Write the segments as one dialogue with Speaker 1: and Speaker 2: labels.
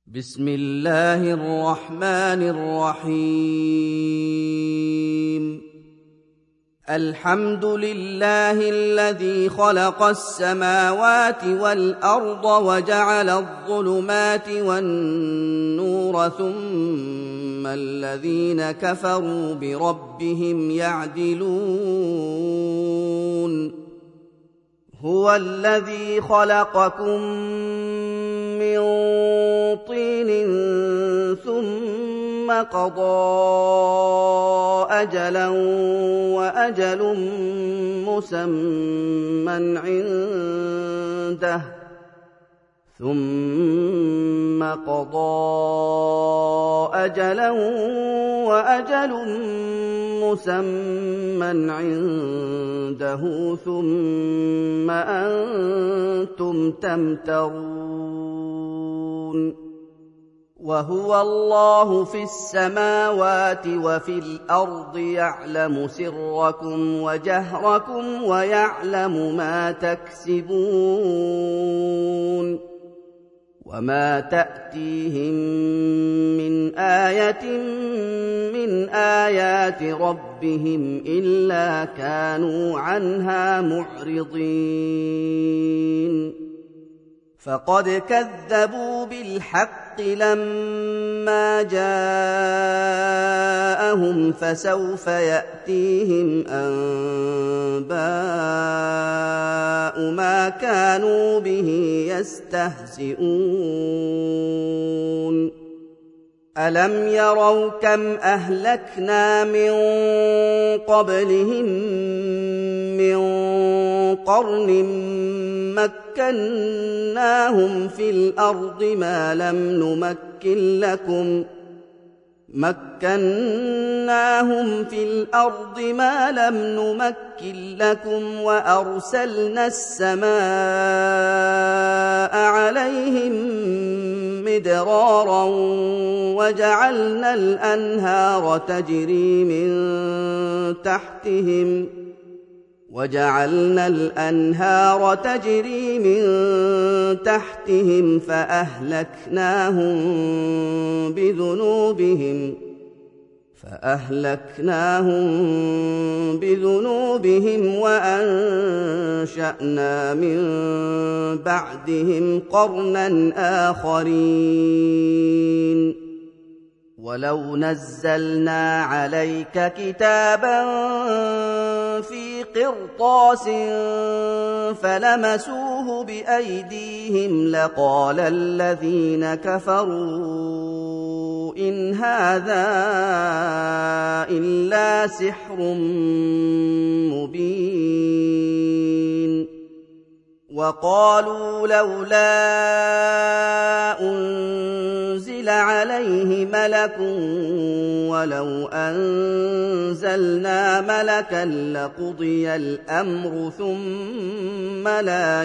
Speaker 1: بسم الله الرحمن الرحيم. الحمد لله الذي خلق السماوات والأرض وجعل الظلمات والنور ثم الذين كفروا بربهم يعدلون. هو الذي خلقكم من طين ثم قضى أجلا وأجل مسمى عنده ثم أنتم تمترون. وهو الله في السماوات وفي الأرض يعلم سركم وجهركم ويعلم ما تكسبون. وما تأتيهم من آية من آيات ربهم إلا كانوا عنها معرضين. فقد كذبوا بالحق لما جاءهم فسوف يأتيهم أنباء ما كانوا به يستهزئون. ألم يروا كم أهلكنا من قبلهم من قرن مكناهم في الأرض ما لم نمكن لكم وأرسلنا السماء عليهم مدرارا وجعلنا الأنهار تجري من تحتهم فأهلكناهم بذنوبهم وأنشأنا من بعدهم قرنا آخرين. ولو نزلنا عليك كتابا في قرطاس فلمسوه بأيديهم لقال الذين كفروا إن هذا إلا سحر مبين. وقالوا لولا أنزل عليه ملك ولو أنزلنا ملكا لقضي الأمر ثم لا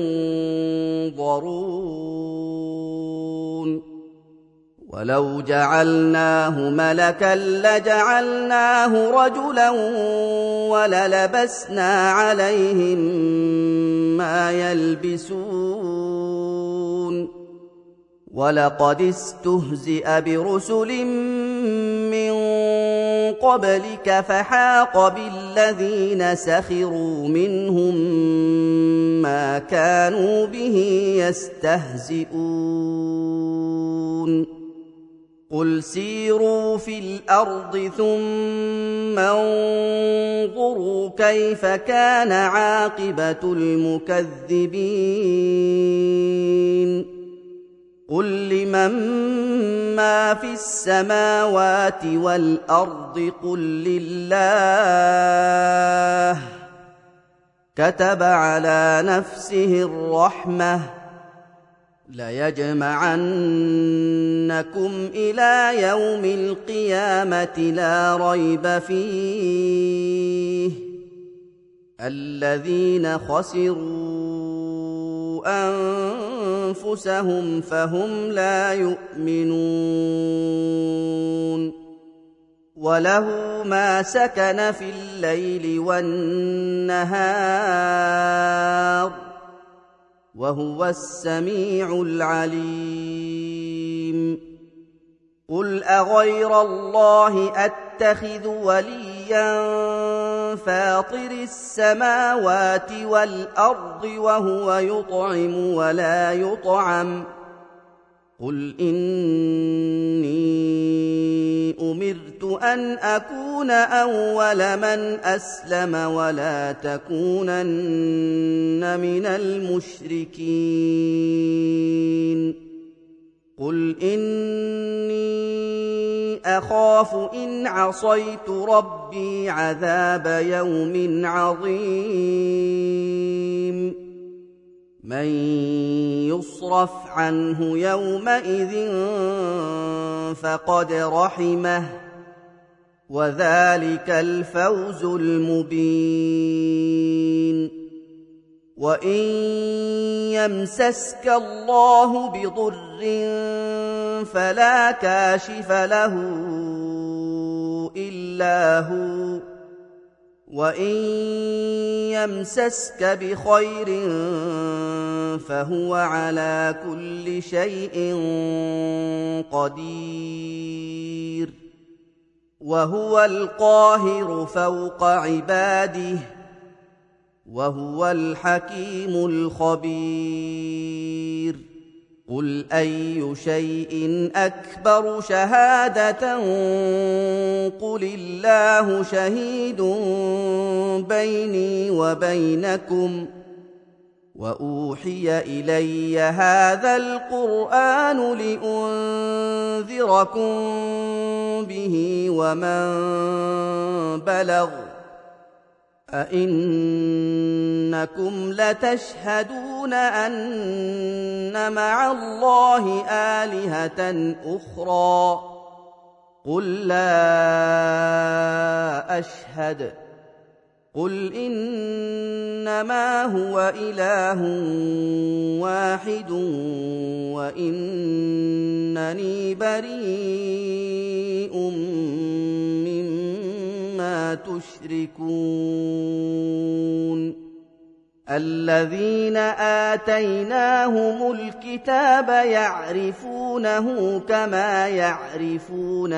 Speaker 1: ينظرون. ولو جعلناه ملكا لجعلناه رجلا وللبسنا عليهم ما يلبسون. ولقد استهزئ برسل من قبلك فحاق بالذين سخروا منهم ما كانوا به يستهزئون. قل سيروا في الأرض ثم انظروا كيف كان عاقبة المكذبين. قل لمن ما في السماوات والأرض قل لله. كتب على نفسه الرحمة ليجمعنكم إلى يوم القيامة لا ريب فيه. الذين خسروا أنفسهم فهم لا يؤمنون. وله ما سكن في الليل والنهار وهو السميع العليم. أغير الله أتخذ وليا فاطر السماوات والأرض وهو يطعم ولا يطعم قل إني أمرت أن أكون أول من أسلم ولا تكونن من المشركين قل إني أخاف إن عصيت ربي عذاب يوم عظيم من يصرف عنه يومئذ فقد رحمه وذلك الفوز المبين وإن يمسسك الله بضر فلا كاشف له إلا هو وإن يمسسك بخير فهو على كل شيء قدير وهو القاهر فوق عباده وهو الحكيم الخبير قل أي شيء أكبر شهادة قل الله شهيد بيني وبينكم وأوحي إلي هذا القرآن لأنذركم به ومن بلغ أئنكم لتشهدون أن مع الله آلهة أخرى قل لا أشهد قل إنما هو إله واحد وإنني بريء مما تشركون الذين آتيناهم الكتاب يعرفونه كما يعرفون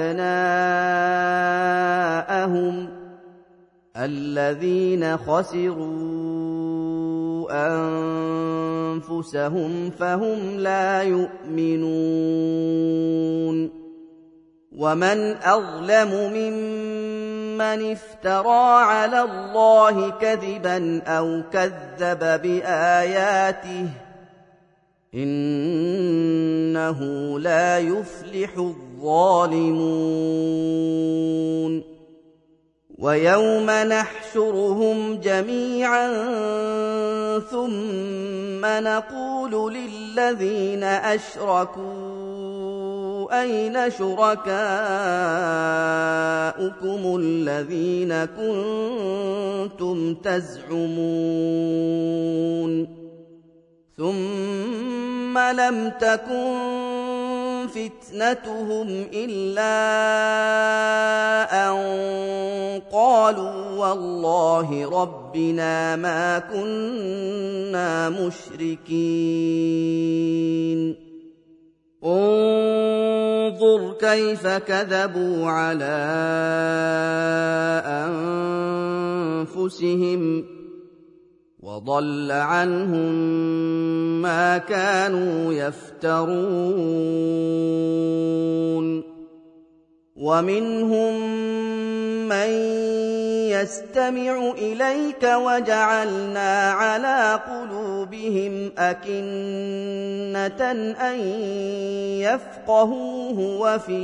Speaker 1: أبناءهم الذين خسروا أنفسهم فهم لا يؤمنون ومن أظلم ممن افترى على الله كذبا أو كذب بآياته إنه لا يفلح الظالمون ويوم نحشرهم جميعا ثم نقول للذين أشركوا أين شركاؤكم الذين كنتم تزعمون ثم لم تكن فتنتهم إلا أن قالوا والله ربنا ما كنا مشركين انظر كيف كذبوا على أنفسهم وضل عنهم ما كانوا يفترون ومنهم من يستمع إليك وجعلنا على قلوبهم أكنة أن يفقهوه وفي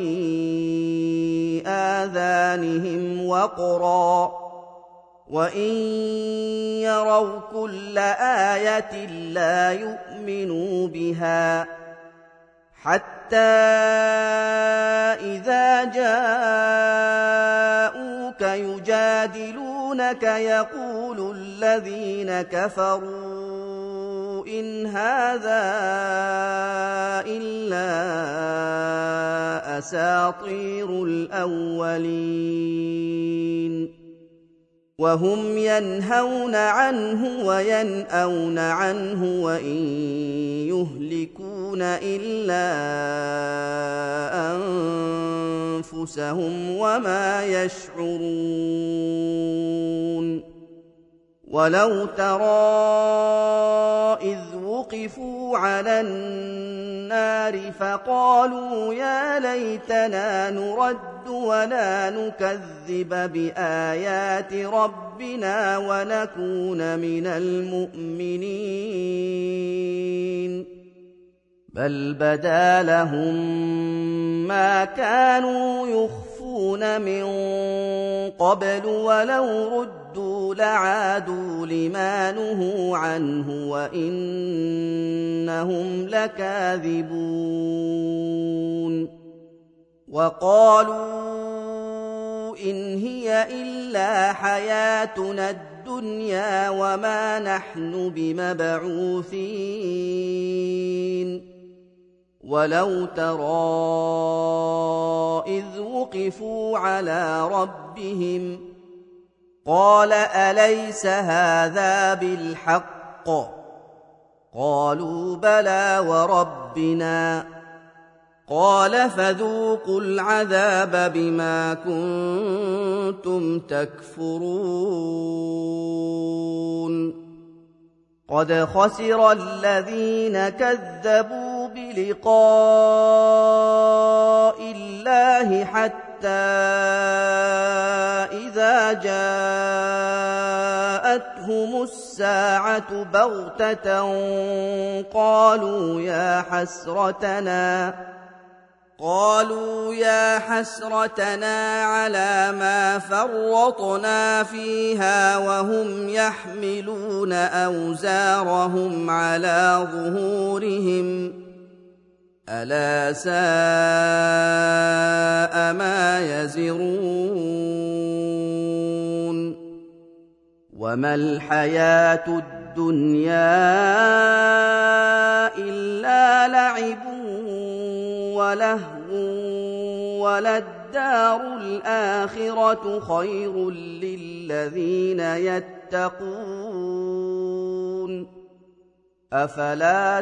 Speaker 1: آذانهم وقرا وإن يروا كل آية لا يؤمنوا بها حتى إذا جاءوك يجادلونك يقول الذين كفروا إن هذا إلا أساطير الأولين وهم ينهون عنه وينأون عنه وإن يهلكون إلا أنفسهم وما يشعرون ولو ترى إذ وقفوا على النار فقالوا يا ليتنا نرد ولا نكذب بآيات ربنا ونكون من المؤمنين بل بدا لهم ما كانوا يخفون من قبل ولو ردوا لعادوا لما نهوا عنه وإنهم لكاذبون وقالوا إن هي إلا حياتنا الدنيا وما نحن بمبعوثين ولو ترى إذ وقفوا على ربهم قال أليس هذا بالحق قالوا بلى وربنا قال فذوقوا العذاب بما كنتم تكفرون قد خسر الذين كذبوا بلقاء الله حتى إذا جاءتهم الساعة بغتة قالوا يا حسرتنا على ما فرطنا فيها وهم يحملون أوزارهم على ظهورهم ألا ساء ما يزرون وما الحياة الدنيا إلا لعب ولهو وللدار الآخرة خير للذين يتقون أفلا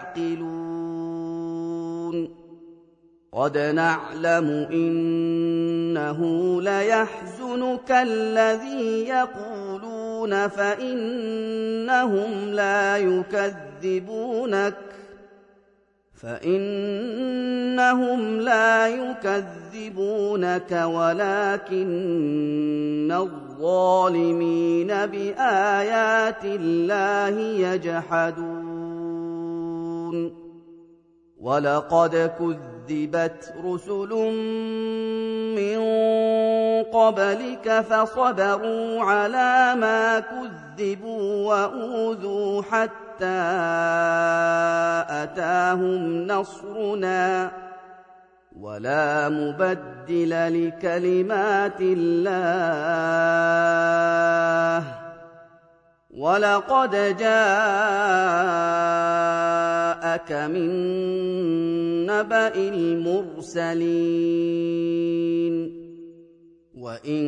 Speaker 1: تعقلون قد نعلم إنه ليحزنك الذي يقولون فإنهم لا يكذبونك ولكن الظالمين بآيات الله يجحدون ولقد كذبت رسل من قبلك فصبروا على ما كذبوا وأوذوا حتى أتاهم نصرنا ولا مبدل لكلمات الله ولقد جاءك من نبأ المرسلين وإن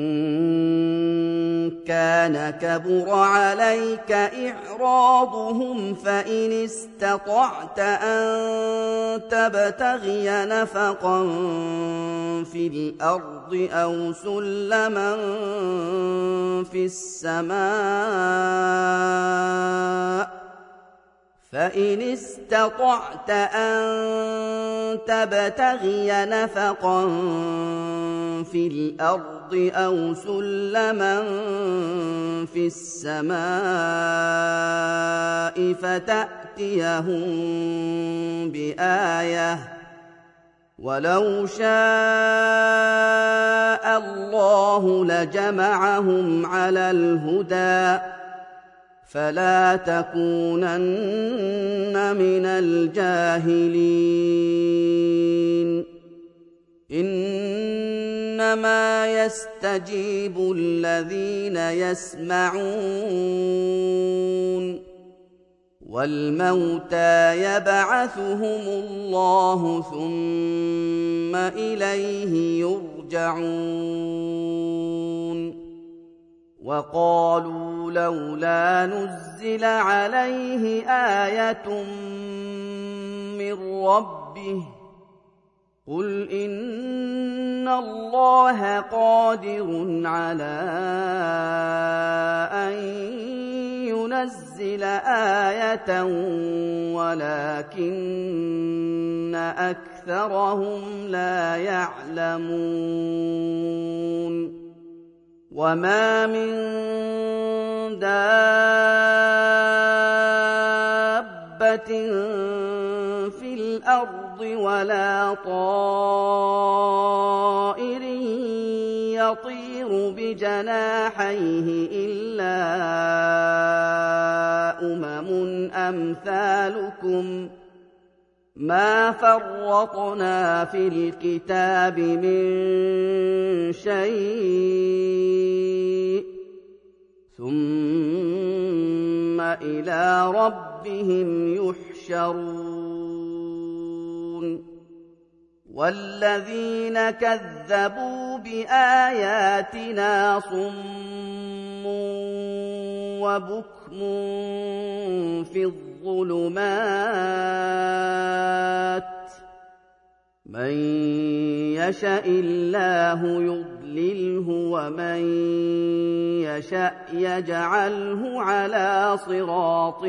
Speaker 1: كان كبر عليك إعراضهم فإن استطعت أن تبتغي نفقا في الأرض أو سلما في السماء فإن استطعت أن تبتغي نفقا في الأرض أو سلما في السماء فتأتيهم بآية ولو شاء الله لجمعهم على الهدى فلا تكونن من الجاهلين إنما يستجيب الذين يسمعون والموتى يبعثهم الله ثم إليه يرجعون وقالوا لولا نزل عليه آية من ربه قل إن الله قادر على أن ينزل آية ولكن أكثرهم لا يعلمون وما من دابة في الأرض ولا طائر يطير بجناحيه إلا أمثالكم ما فرطنا في الكتاب من شيء ثم إلى ربهم يحشرون والذين كذبوا بآياتنا صم وبكم في الظلمات من يشاء الله يضلله ومن يشاء يجعله على صراط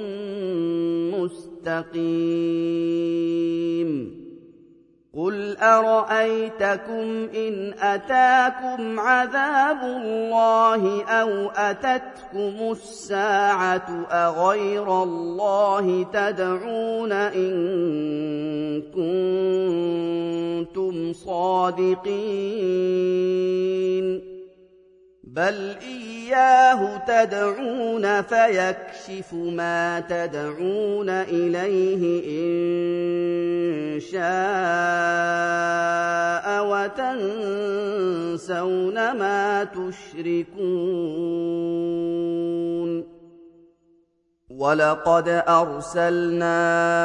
Speaker 1: مستقيم قل أرأيتكم إن أتاكم عذاب الله أو أتتكم الساعة أغير الله تدعون إن كنتم صادقين بل إياه تدعون فيكشف ما تدعون إليه إن شاء وتنسون ما تشركون ولقد أرسلنا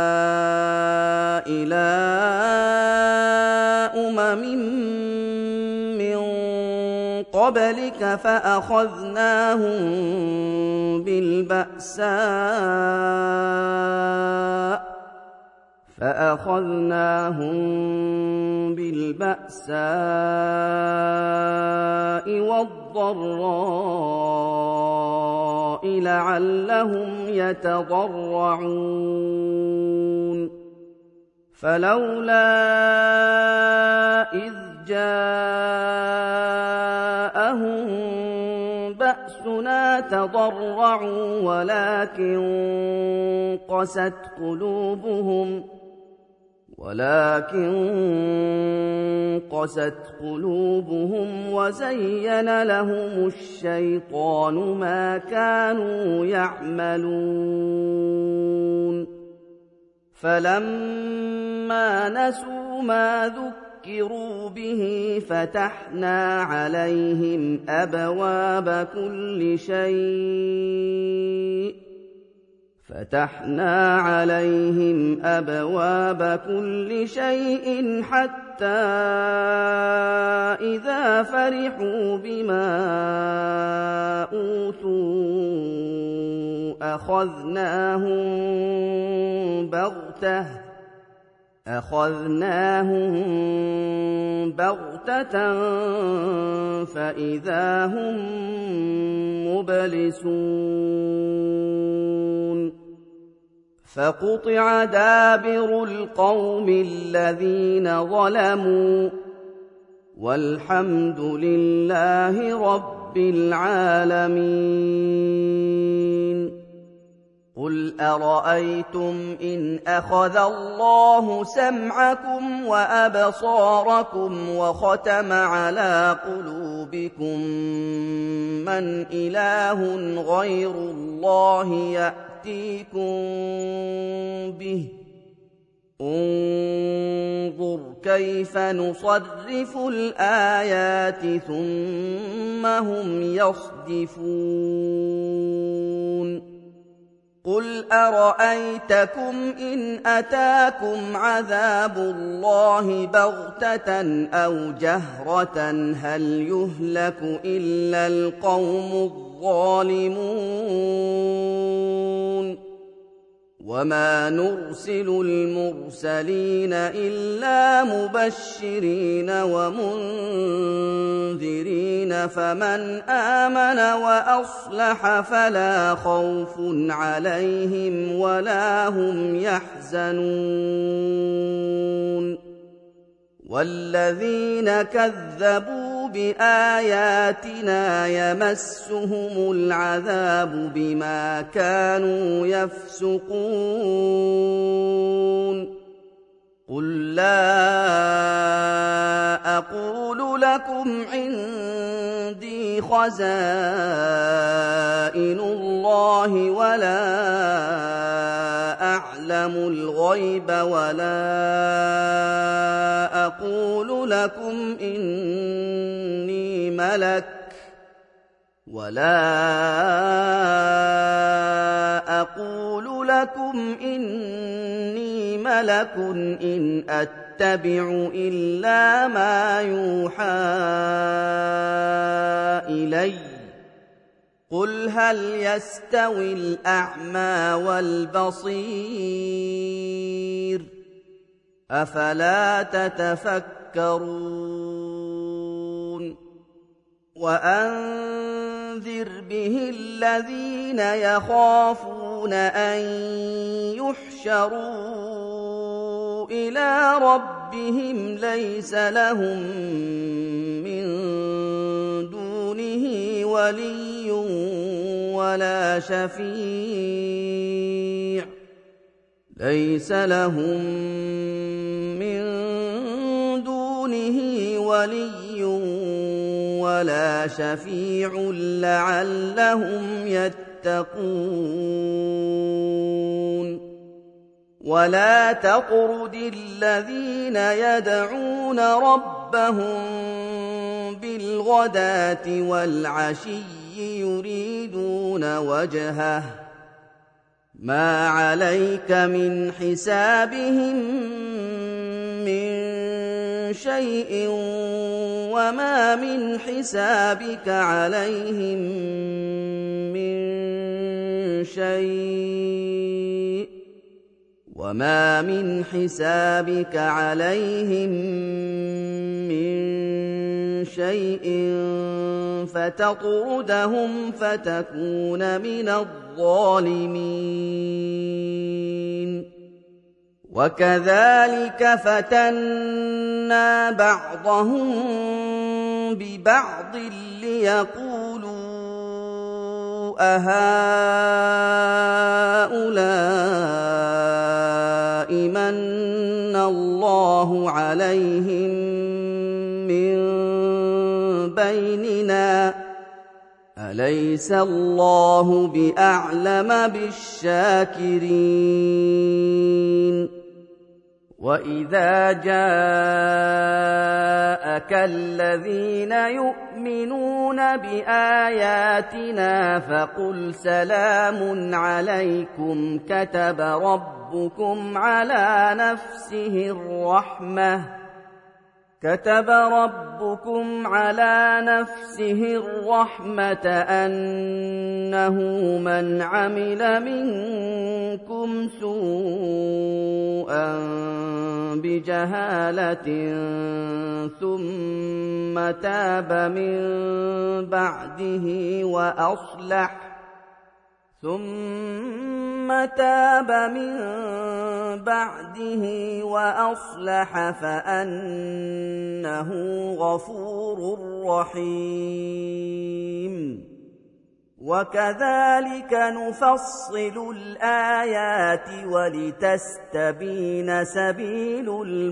Speaker 1: إلى من قبلك فأخذناهم بالبأساء والضراء لعلهم يتضرعون فلولا إذ جاءهم بأسنا تضرعوا ولكن قست قلوبهم وزين لهم الشيطان ما كانوا يعملون فلما نسوا ما ذكروا به فتحنا عليهم أبواب كل شيء حتى إذا فرحوا بما أوتوا أخذناهم بغتة فإذا هم مبلسون فقطع دابر القوم الذين ظلموا والحمد لله رب العالمين قل أرأيتم إن أخذ الله سمعكم وأبصاركم وختم على قلوبكم من إله غير الله يأتيكم به انظر كيف نصرف الآيات ثم هم يصدفون قل أرأيتكم إن أتاكم عذاب الله بغتة أو جهرة هل يهلك إلا القوم الظالمون وما نرسل المرسلين إلا مبشرين ومنذرين فمن آمن وأصلح فلا خوف عليهم ولا هم يحزنون والذين كذبوا بآياتنا يمسهم العذاب بما كانوا يفسقون قل لا أقول لكم عندي خزائن الله ولا أعلم الغيب ولا أقول لكم إني ملك إن أتبع إلا ما يوحى إلي قل هل يستوي الأعمى والبصير أفلا تتفكرون وأنذر به الذين يخافون أن يحشروا إلى ربهم ليس لهم من دونه ولي ولا شفيع لعلهم يتقون ولا تطرد الذين يدعون ربهم بالغداة والعشي يريدون وجهه ما عليك من حسابهم من شيء وما من حسابك عليهم من شيء فتطردهم فتكون من الظالمين وكذلك فتنا بعضهم ببعض ليقولوا أهؤلاء من الله عليهم من بيننا أليس الله بأعلم بالشاكرين وإذا جاءك الذين يؤمنون بآياتنا فقل سلام عليكم كتب ربكم على نفسه الرحمة أنه من عمل منكم سوءا بجهالة ثم تاب من بعده وأصلح فأنه غفور رحيم وكذلك نفصل الآيات ولتستبين سبيل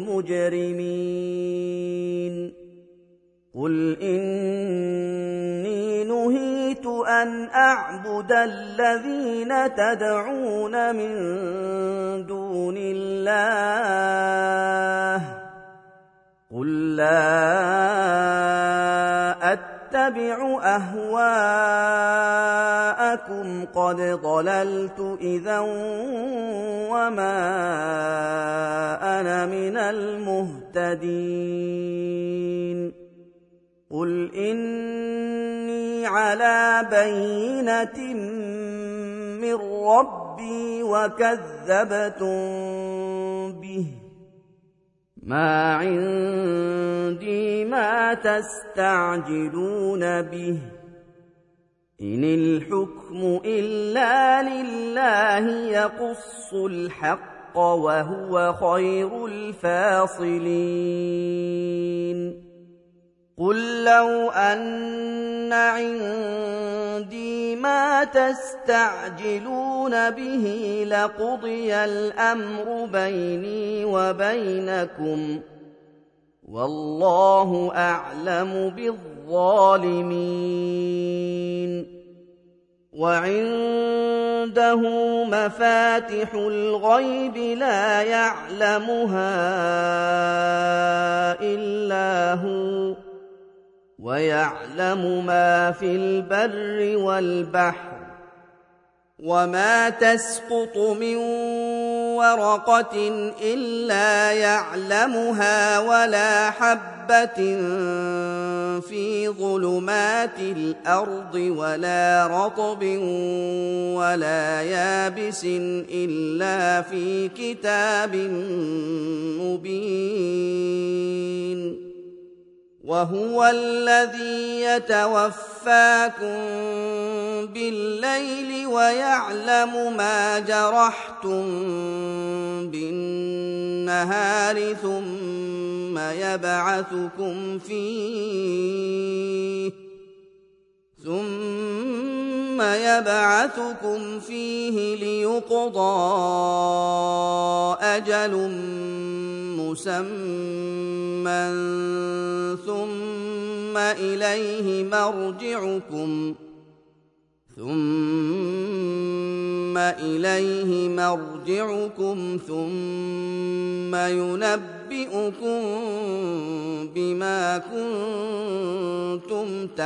Speaker 1: المجرمين قل إني نهيت أن أعبد الذين تدعون من دون الله قل لا أتبع أهواءكم قد ضللت إذا وما أنا من المهتدين قل إني على بينة من ربي ربي وكذبتم به ما عندي ما تستعجلون به إن الحكم إلا لله يقص الحق وهو خير الفاصلين قل لو أن عندي ما تستعجلون به لقضي الأمر بيني وبينكم والله أعلم بالظالمين وعنده مفاتح الغيب لا يعلمها إلا هو ويعلم ما في البر والبحر وما تسقط من ورقة إلا يعلمها ولا حبة في ظلمات الأرض ولا رطب ولا يابس إلا في كتاب مبين وهو الذي يتوفاكم بالليل ويعلم ما جرحتم بالنهار ثم يبعثكم فيه ليقضى أجل مسمى ثم إليه مرجعكم ثم ينبئكم بما كنتم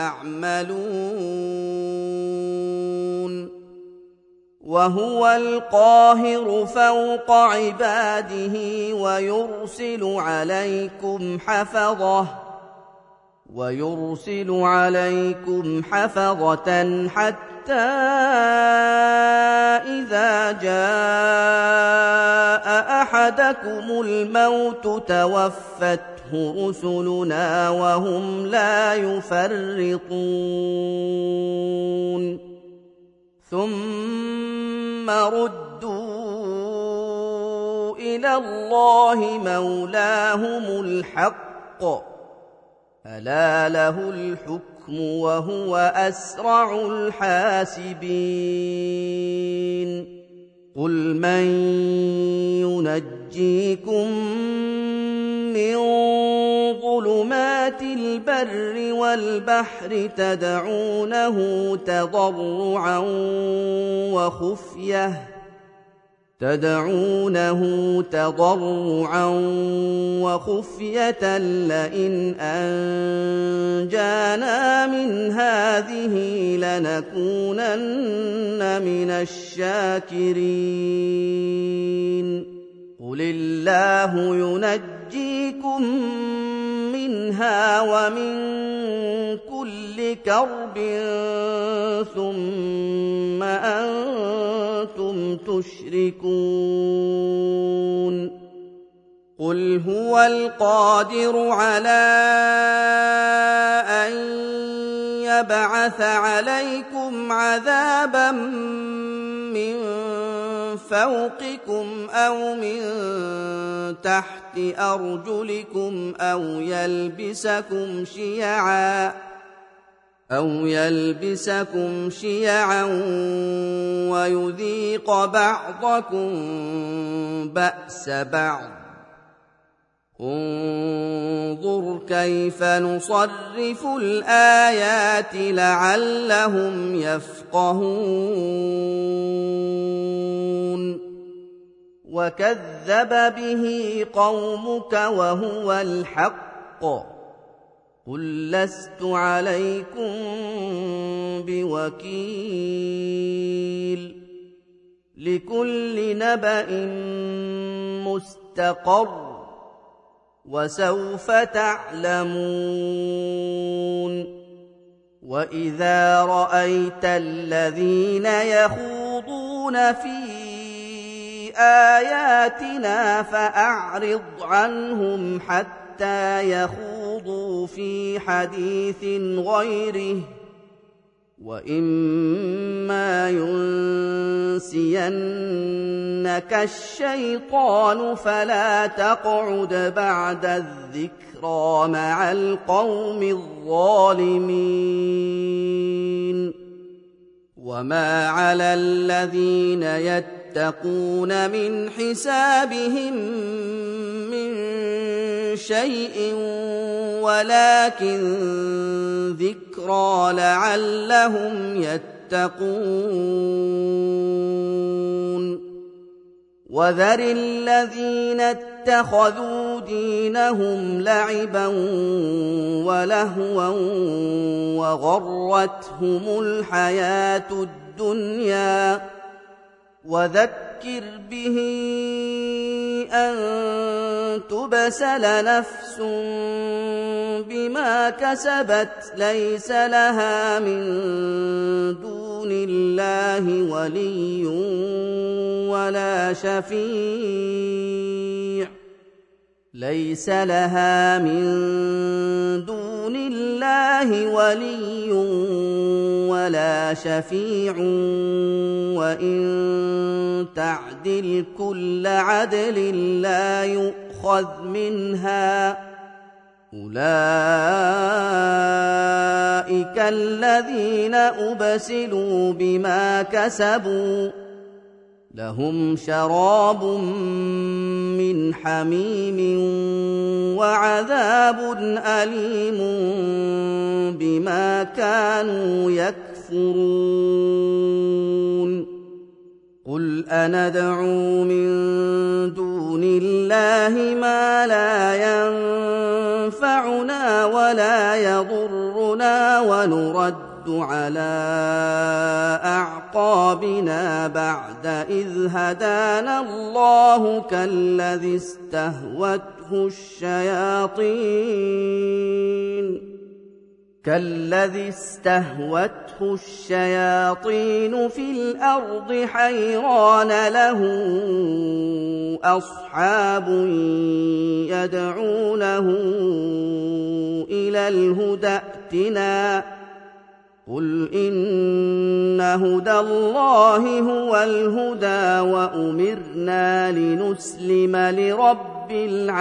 Speaker 1: تعملون وهو القاهر فوق عباده ويرسل عليكم حفظة حتى إذا جاء أحدكم الموت توفته رسلنا وهم لا يفرطون ثم ردوا إلى الله مولاهم الحق ألا له الحكم وهو أسرع الحاسبين قل من ينجيكم من ظلمات البر والبحر تدعونه تضرعا وخفية لئن أنجانا من هذه لنكونن من الشاكرين قل الله ينجيكم منها ومن كل كرب ثم أنتم تشركون قل هو القادر على أن يبعث عليكم عذابا من فوقكم أو من تحت أرجلكم أو يلبسكم شيعا ويذيق بعضكم بأس بعض انظر كيف نصرف الآيات لعلهم يفقهون وكذب به قومك وهو الحق قل لست عليكم بوكيل لكل نبأ مستقر وسوف تعلمون وإذا رأيت الذين يخوضون في بآياتنا فأعرض عنهم حتى يخوضوا في حديث غيره، وإما ينسينك الشيطان فلا تقعد بعد الذكرى مع القوم الظالمين. وما على الذين يتقون من حسابهم من شيء ولكن ذكرى لعلهم يتقون. وذر الذين اتخذوا دينهم لعبا ولهوا وغرتهم الحياة الدنيا، وذكر به أن تبسل نفس بما كسبت ليس لها من دون الله ولي ولا شفيع، ليس لها من دون الله ولي ولا شفيع، وإن تعدل كل عدل لا يؤخذ منها. أولئك الذين أبسلوا بما كسبوا، لهم شراب من حميم وعذاب أليم بما كانوا يكفرون. قل أندعو من دون الله ما لا ينفعنا ولا يضرنا ونرد على أعقابنا بعد إذ هدانا الله كالذي استهوته الشياطين في الأرض حيران له أصحاب يدعونه إلى الهدى ائتنا. قل إن هدى الله هو الهدى وأمرنا لنسلم لرب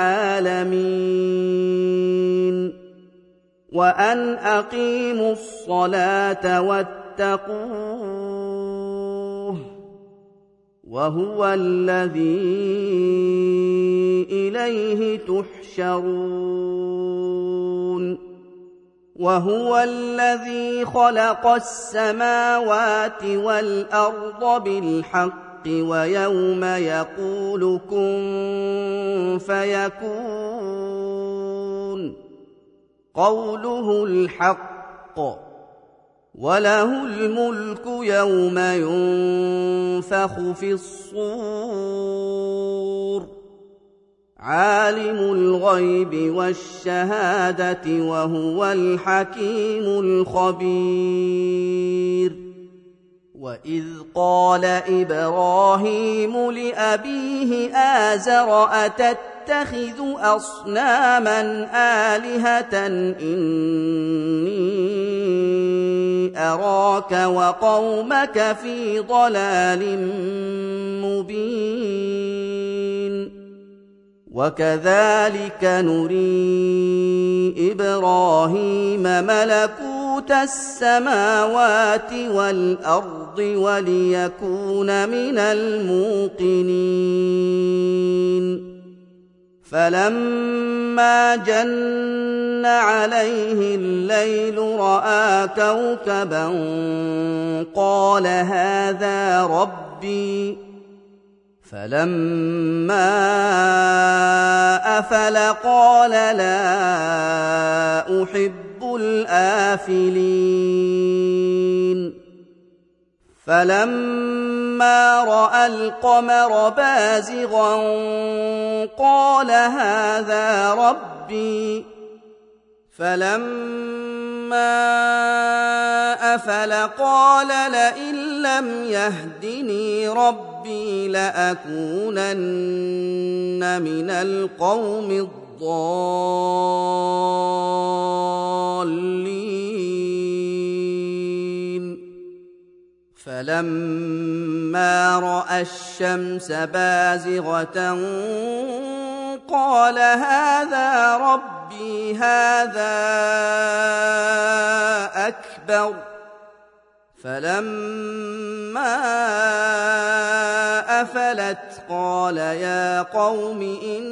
Speaker 1: العالمين وأن أقيموا الصلاة واتقوه وهو الذي إليه تحشرون. وهو الذي خلق السماوات والأرض بالحق ويوم يقول كن فيكون قوله الحق وله الملك يوم ينفخ في الصور عالم الغيب والشهادة وهو الحكيم الخبير. وإذ قال إبراهيم لأبيه آزر أتتخذ أصناما آلهة إني أراك وقومك في ضلال مبين. وكذلك نري إبراهيم ملكوت السماوات والأرض وليكون من الموقنين. فلما جن عليه الليل رأى كوكبا قال هذا ربي فلما أفل قال لا أحب الآفلين. فلما رأى القمر بازغا قال هذا ربي فلما أفل قال لئن لم يهدني ربي لأكونن من القوم الضالين فلما رأى الشمس بازغة قال هذا ربي هذا أكبر فلما أفلت قال يا قوم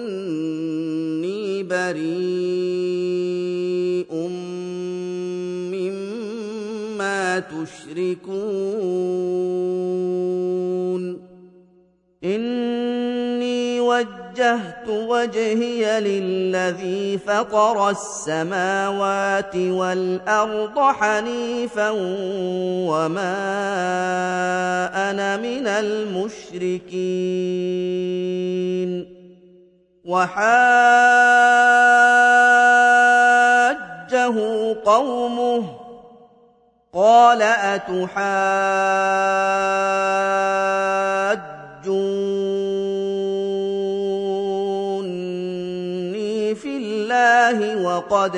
Speaker 1: إني بريء مما تشركون إني وجهت وجهي للذي فطر السماوات والأرض حنيفا وما أنا من المشركين وحاجه قومه قال أتحاجوني في الله وقد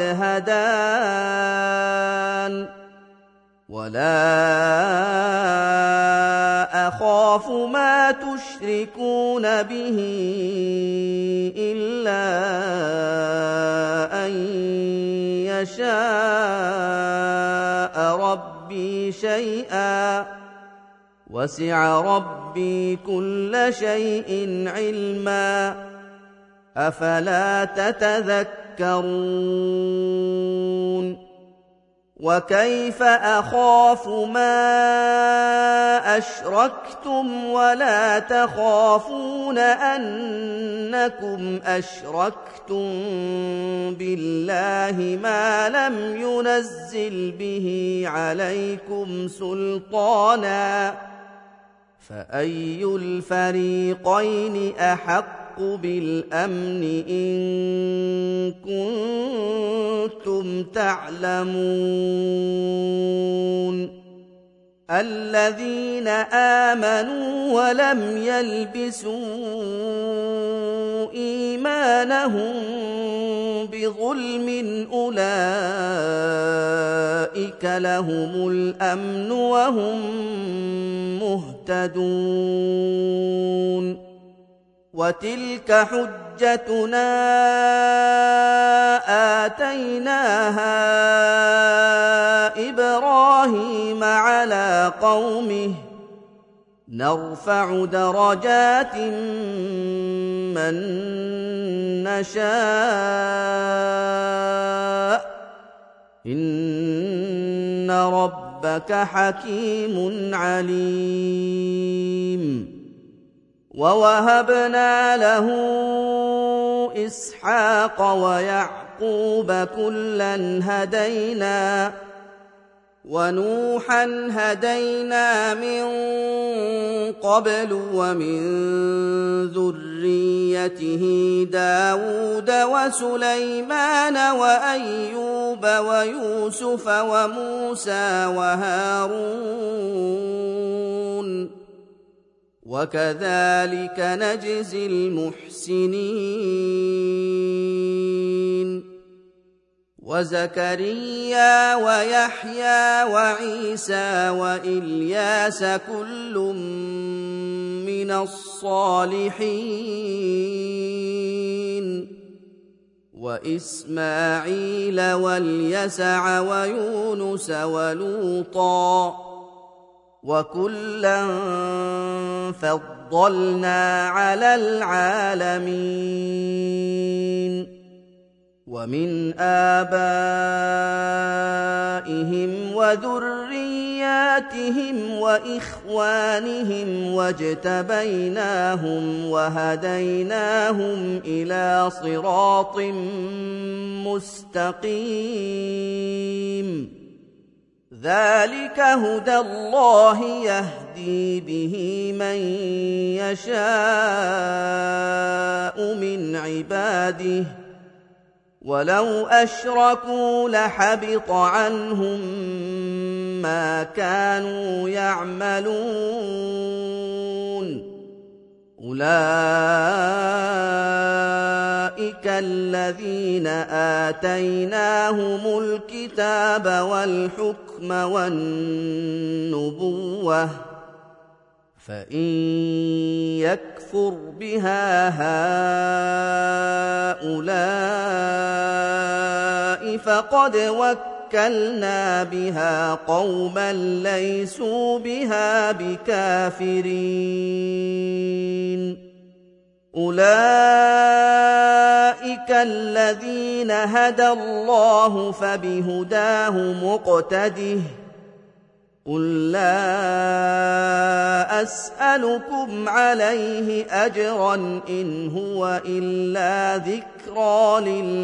Speaker 1: هدان ولا أخاف ما تشركون به إلا أن يشاء ربي شيئا وسع ربي كل شيء علما أفلا تتذكرون وكيف أخاف ما أشركتم ولا تخافون أنكم أشركتم بالله ما لم ينزل به عليكم سلطانا فأي الفريقين أحق بالأمن إن كنتم تعلمون الذين آمنوا ولم يلبسوا إيمانهم بظلم أولئك لهم الأمن وهم مهتدون وتلك حجتنا آتيناها إبراهيم على قومه نرفع درجات من نشاء إن ربك حكيم عليم ووهبنا له إسحاق ويعقوب كلا هدينا ونوحا هدينا من قبل ومن ذريته داود وسليمان وأيوب ويوسف وموسى وهارون وكذلك نجزي المحسنين وزكريا ويحيى وعيسى وإلياس كل من الصالحين وإسماعيل واليسع ويونس ولوطا وكلا فضلنا على العالمين ومن آبائهم وذرياتهم وإخوانهم واجتبيناهم وهديناهم إلى صراط مستقيم ذلك هدى الله يهدي به من يشاء من عباده ولو أشركوا لحبط عنهم ما كانوا يعملون أولئك الذين آتيناهم الكتاب والحكم والنبوة فإن يكفر بها هؤلاء فقد وكلنا بها قوما ليسوا بها بكافرين أولئك الذين هدى الله فبهداه مقتده قل لا أسألكم عليه أجرا إن هو إلا ذكرى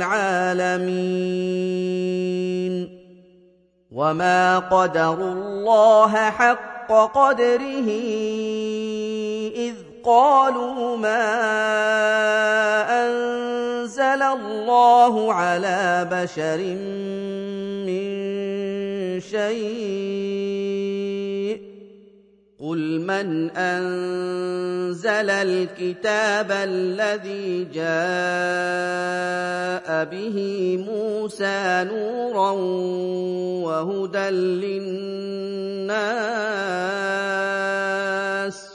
Speaker 1: للعالمين وما قدروا الله حق قدره إذ قالوا ما أنزل الله على بشر من شيء قل من أنزل الكتاب الذي جاء به موسى نورا وهدى للناس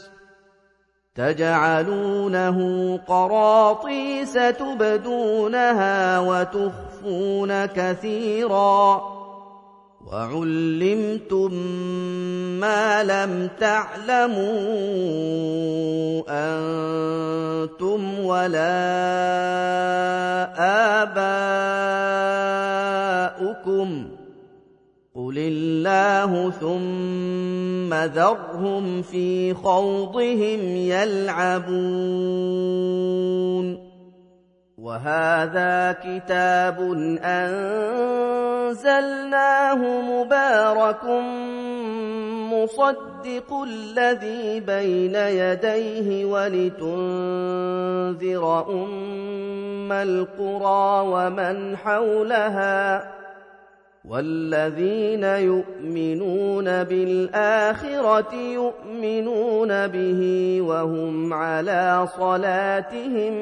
Speaker 1: تجعلونه قراطيس تبدونها وتخفون كثيرا وعلمتم ما لم تعلموا أنتم ولا آباؤكم قل الله ثم ذرهم في خوضهم يلعبون وهذا كتاب أنزلناه مبارك مصدق الذي بين يديه ولتنذر أم القرى ومن حولها والذين يؤمنون بالآخرة يؤمنون به وهم على صلاتهم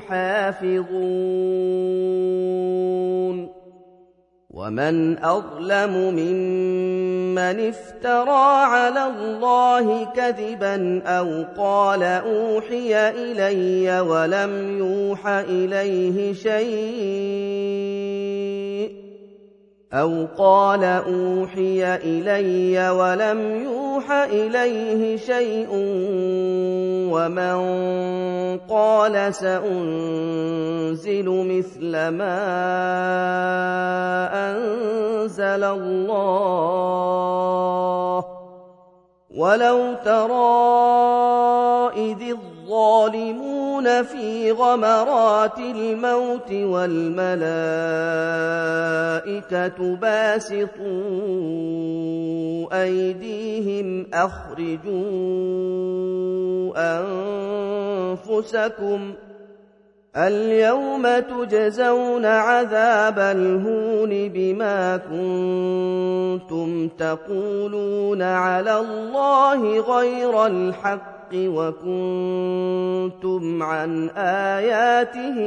Speaker 1: يحافظون ومن أظلم ممن افترى على الله كذبا أو قال أوحي إلي ولم يوح إليه شيء ومن قال سأنزل مثل ما أنزل الله ولو ترى إذ الظالمون في غمرات الموت والملائكة باسطوا أيديهم أخرجوا أنفسكم اليوم تجزون عذاب الهون بما كنتم تقولون على الله غير الحق وكنتم عن آياته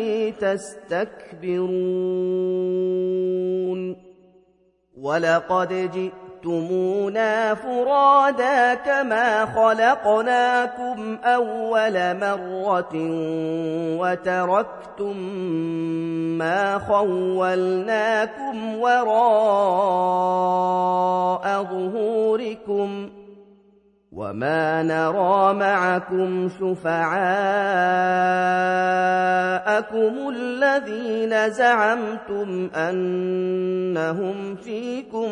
Speaker 1: تستكبرون ولقد جئتمونا فرادا كما خلقناكم أول مرة وتركتم ما خولناكم وراء ظهوركم وما نرى معكم شفعاءكم الذين زعمتم أنهم فيكم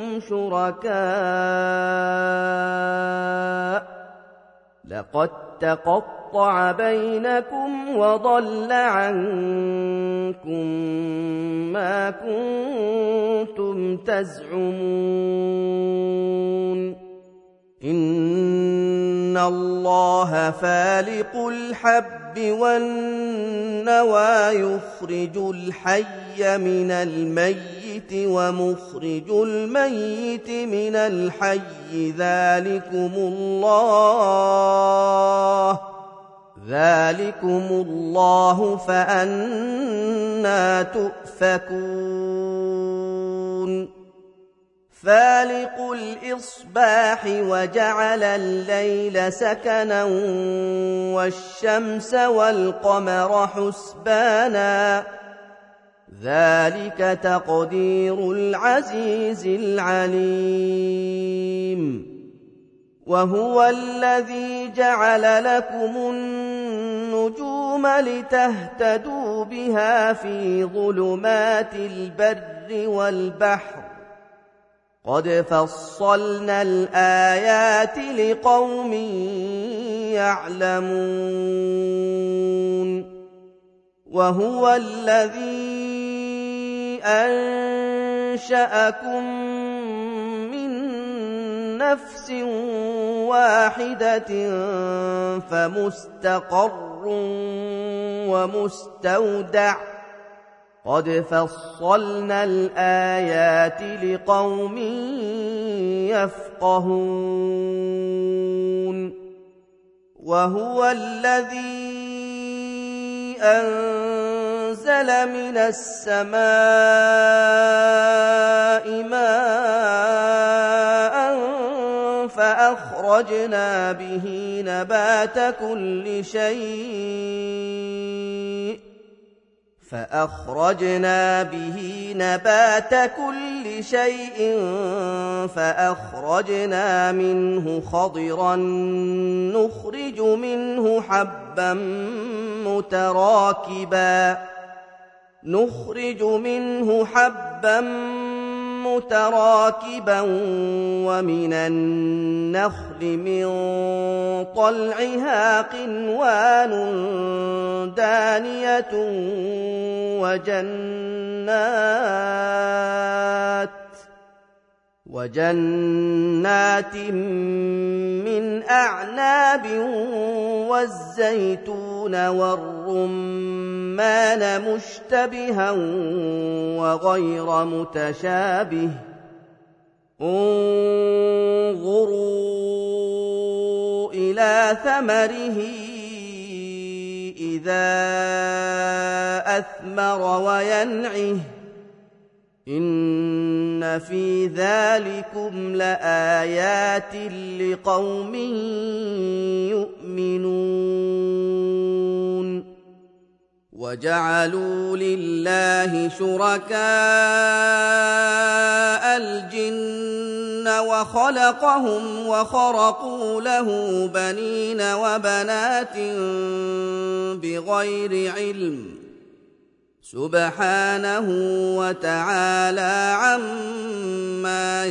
Speaker 1: شركاء لقد تقطع بينكم وضل عنكم ما كنتم تزعمون إن الله فالق الحب والنوى يخرج الحي من الميت ومخرج الميت من الحي ذلكم الله فأنى تؤفكون فالق الإصباح وجعل الليل سكنا والشمس والقمر حسبانا ذلك تقدير العزيز العليم وهو الذي جعل لكم النجوم لتهتدوا بها في ظلمات البر والبحر قد فصلنا الآيات لقوم يعلمون وهو الذي أنشأكم من نفس واحدة فمستقر ومستودع قد فصلنا الآيات لقوم يفقهون وهو الذي أنزل من السماء ماء فأخرجنا به نبات كل شيء فأخرجنا منه خضرا نخرج منه حبا متراكبا ومن النخل من طلعها قنوان دانية وجنات من أعناب والزيتون والرمان مشتبها وغير متشابه انظروا إلى ثمره إذا أثمر وينعه إن في ذلكم لآيات لقوم يؤمنون وجعلوا لله شركاء الجن وخلقهم وخرقوا له بنين وبنات بغير علم سبحانه وتعالى عما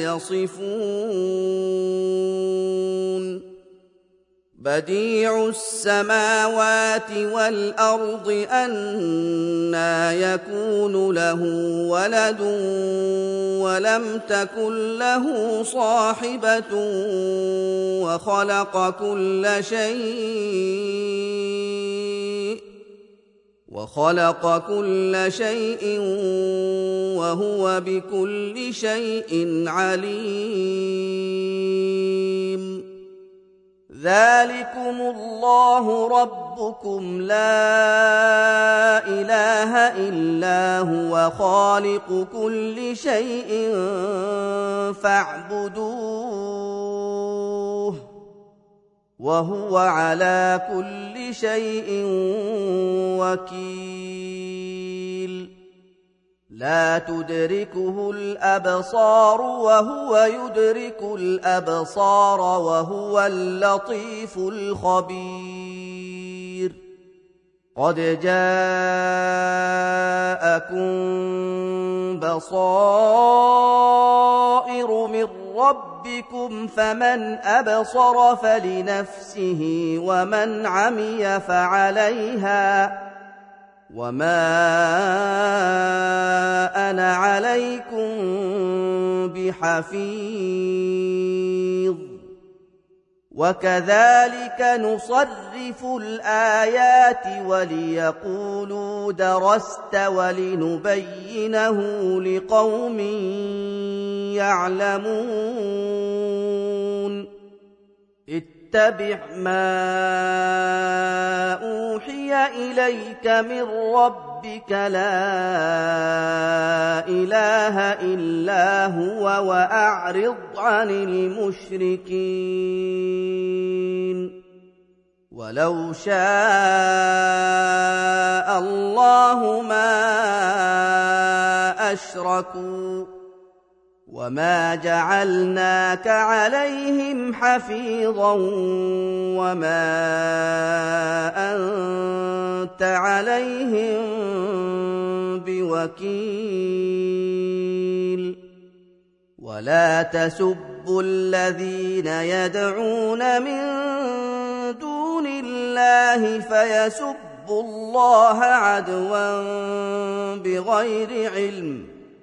Speaker 1: يصفون بديع السماوات والأرض أنى يكون له ولد ولم تكن له صاحبة وخلق كل شيء وهو بكل شيء عليم ذلكم الله ربكم لا إله إلا هو خالق كل شيء فاعبدوه وهو على كل شيء وكيل لا تدركه الأبصار وهو يدرك الأبصار وهو اللطيف الخبير قد جاءكم بصائر من ربكم فمن أبصر فلنفسه ومن عمي فعليها وما أنا عليكم بحفيظ وكذلك نصرف الآيات وليقولوا درست ولنبينه لقوم يعلمون اتبع ما أوحي إليك من ربك لا إله إلا هو وأعرض عن المشركين ولو شاء الله ما أشركوا وما جعلناك عليهم حفيظا وما أنت عليهم بوكيل ولا تسبوا الذين يدعون من دون الله فيسبوا الله عدوا بغير علم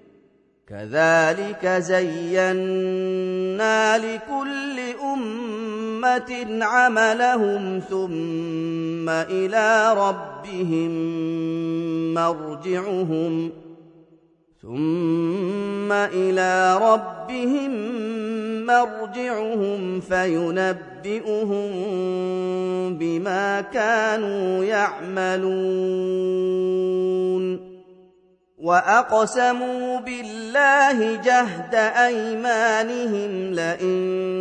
Speaker 1: كذلك زينا لكل أمة عملهم ثم إلى ربهم مرجعهم فينبئهم بما كانوا يعملون وأقسموا بالله جهد أيمانهم لئن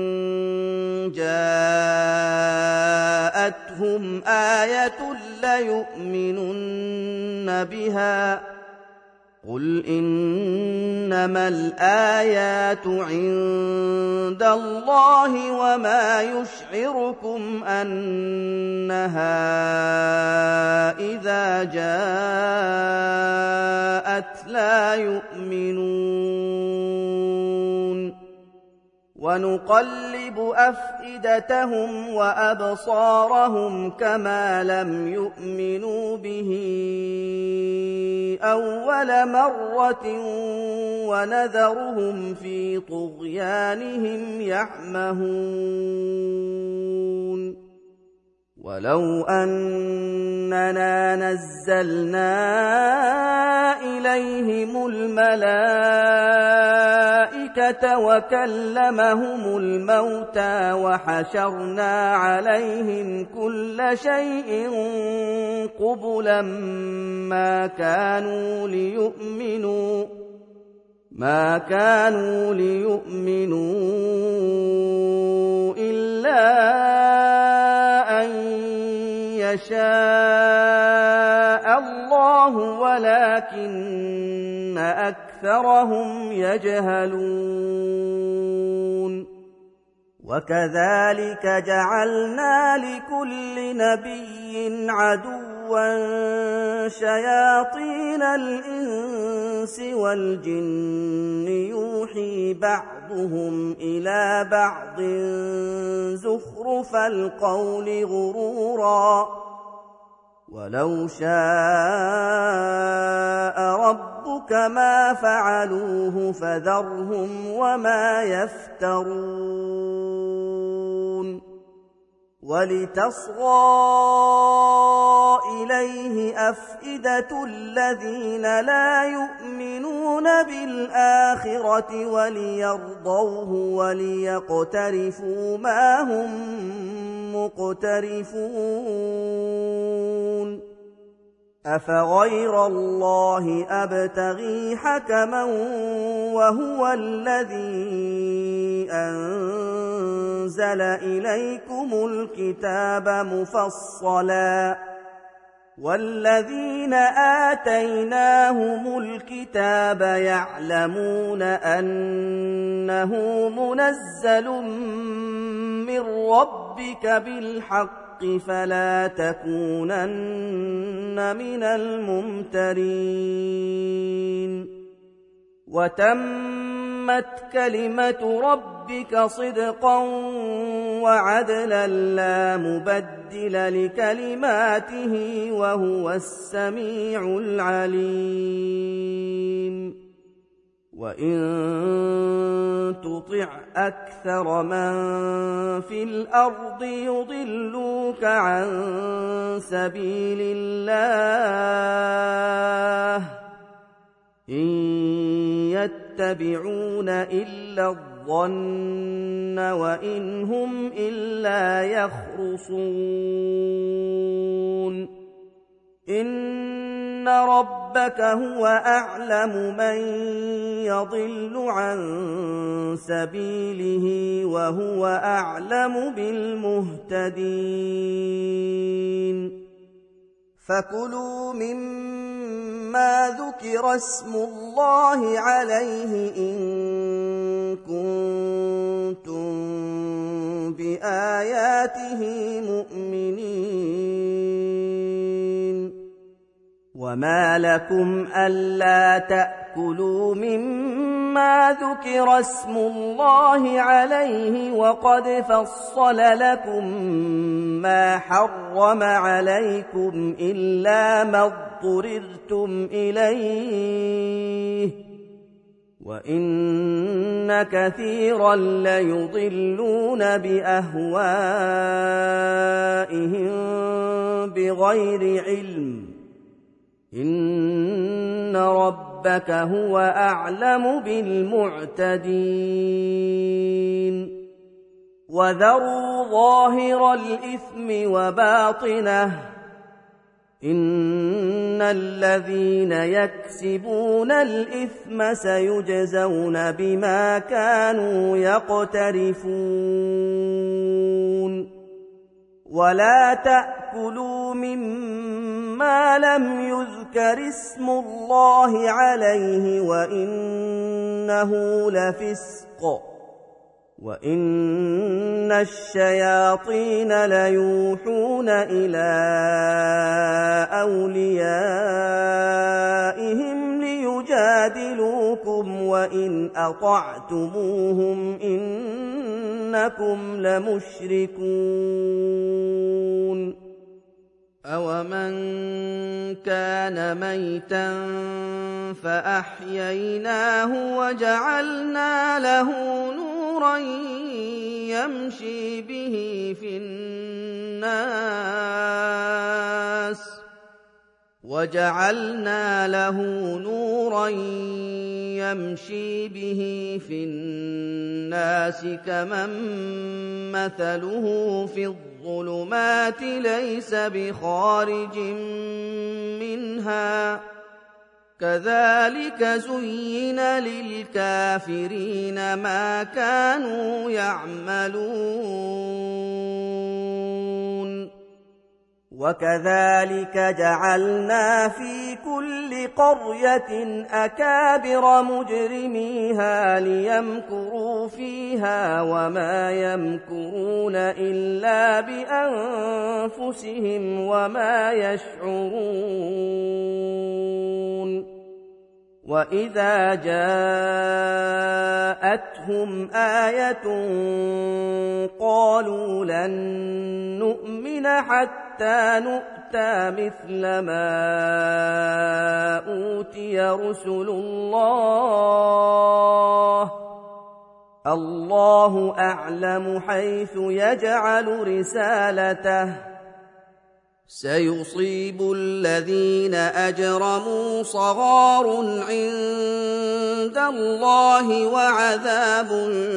Speaker 1: جاءتهم آية ليؤمنن بها قل إنما الآيات عند الله وما يشعركم أنها إذا جاءت لا يؤمنون ونقلب أفئدتهم وأبصارهم كما لم يؤمنوا به أول مرة ونذرهم في طغيانهم يعمهون ولو أننا نزلنا إليهم الملائكة وكلمهم الموتى وحشرنا عليهم كل شيء قبلا ما كانوا ليؤمنوا إلا أن يشاء الله ولكن أكثرهم يجهلون وكذلك جعلنا لكل نبي عدوا شياطين الإنس والجن يوحي بعضهم إلى بعض زخرف القول غرورا ولو شاء ربك ما فعلوه فذرهم وما يفترون ولتصغى إليه أفئدة الذين لا يؤمنون بالآخرة وليرضوه وليقترفوا ما هم مقترفون أفغير الله أبتغي حكما وهو الذي أنزل إليكم الكتاب مفصلا والذين آتيناهم الكتاب يعلمون أنه منزل من ربك بالحق فلا تكونن من الممترين وتمت كلمة ربك صدقا وعدلا لا مبدل لكلماته وهو السميع العليم وإن تطع أكثر من في الأرض يضلوك عن سبيل الله إن يتبعون إلا الظن وإن هم إلا يخرصون إن ربك هو أعلم من يضل عن سبيله وهو أعلم بالمهتدين فكلوا مما ذكر اسم الله عليه إن كنتم بآياته مؤمنين وما لكم ألا تأكلوا مما ذكر اسم الله عليه وقد فصل لكم ما حرم عليكم إلا ما اضطررتم إليه وإن كثيرا ليضلون بأهوائهم بغير علم إن ربك هو أعلم بالمعتدين وذروا ظاهر الإثم وباطنه إن الذين يكسبون الإثم سيجزون بما كانوا يقترفون ولا تأكلوا مما لم يذكر اسم الله عليه وإنه لفسق وإن الشياطين ليوحون إلى أوليائهم ليجادلوكم وإن أطعتموهم إنكم لمشركون أَوَمَنْ كَانَ مَيْتًا فَأَحْيَيْنَاهُ وَجَعَلْنَا لَهُ نُورًا يَمْشِي بِهِ فِي النَّاسِ وَجَعَلْنَا لَهُ نُورًا يَمْشِي بِهِ فِي النَّاسِ كَمَن مَّثَلُهُ في الظُّلُمَاتِ لَيْسَ بِخَارِجٍ مِّنْهَا كَذَلِكَ زُيِّنَ لِلْكَافِرِينَ مَا كَانُوا يَعْمَلُونَ وَكَذَلِكَ جَعَلْنَا فِي كُلِّ قَرْيَةٍ أَكَابِرَ مُجْرِمِيهَا لِيَمْكُرُوا فِيهَا وَمَا يَمْكُرُونَ إِلَّا بِأَنفُسِهِمْ وَمَا يَشْعُرُونَ وَإِذَا جَاءَتْهُمْ آيَةٌ قَالُوا لَن نُّؤْمِنَ حَتَّىٰ نُؤْتَىٰ مِثْلَ مَا أُوتِيَ رُسُلُ اللَّهِ اللَّهُ أَعْلَمُ حَيْثُ يَجْعَلُ رِسَالَتَهُ سيصيب الذين أجرموا صغار عند الله وعذاب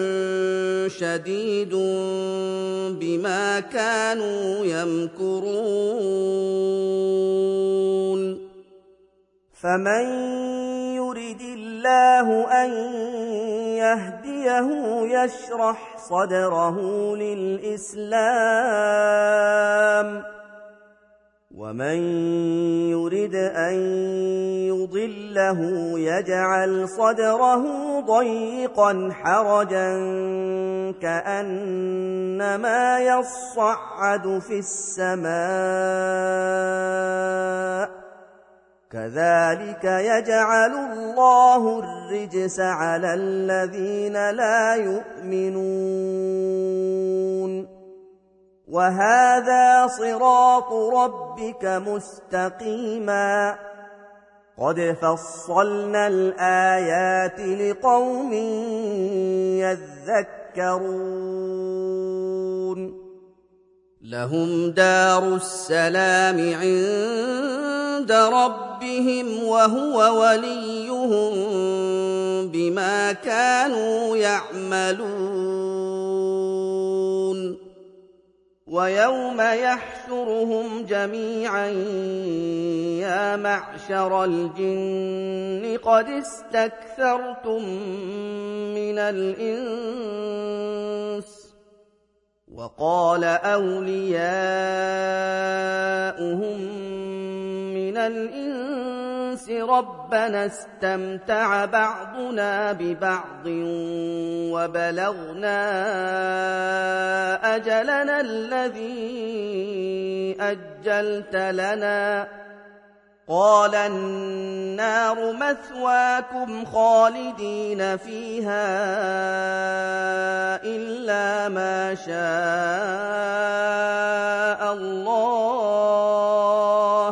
Speaker 1: شديد بما كانوا يمكرون فمن يرد الله أن يهديه يشرح صدره للإسلام ومن يرد أن يضله يجعل صدره ضيقا حرجا كأنما يصعد في السماء كذلك يجعل الله الرجس على الذين لا يؤمنون وهذا صراط ربك مستقيما قد فصلنا الآيات لقوم يذكرون لهم دار السلام عند ربهم وهو وليهم بما كانوا يعملون ويوم يحشرهم جميعا يا معشر الجن قد استكثرتم من الإنس وقال أولياؤهم من الإنس ربنا استمتع بعضنا ببعض وبلغنا أجلنا الذي أجلت لنا قال النار مثواكم خالدين فيها إلا ما شاء الله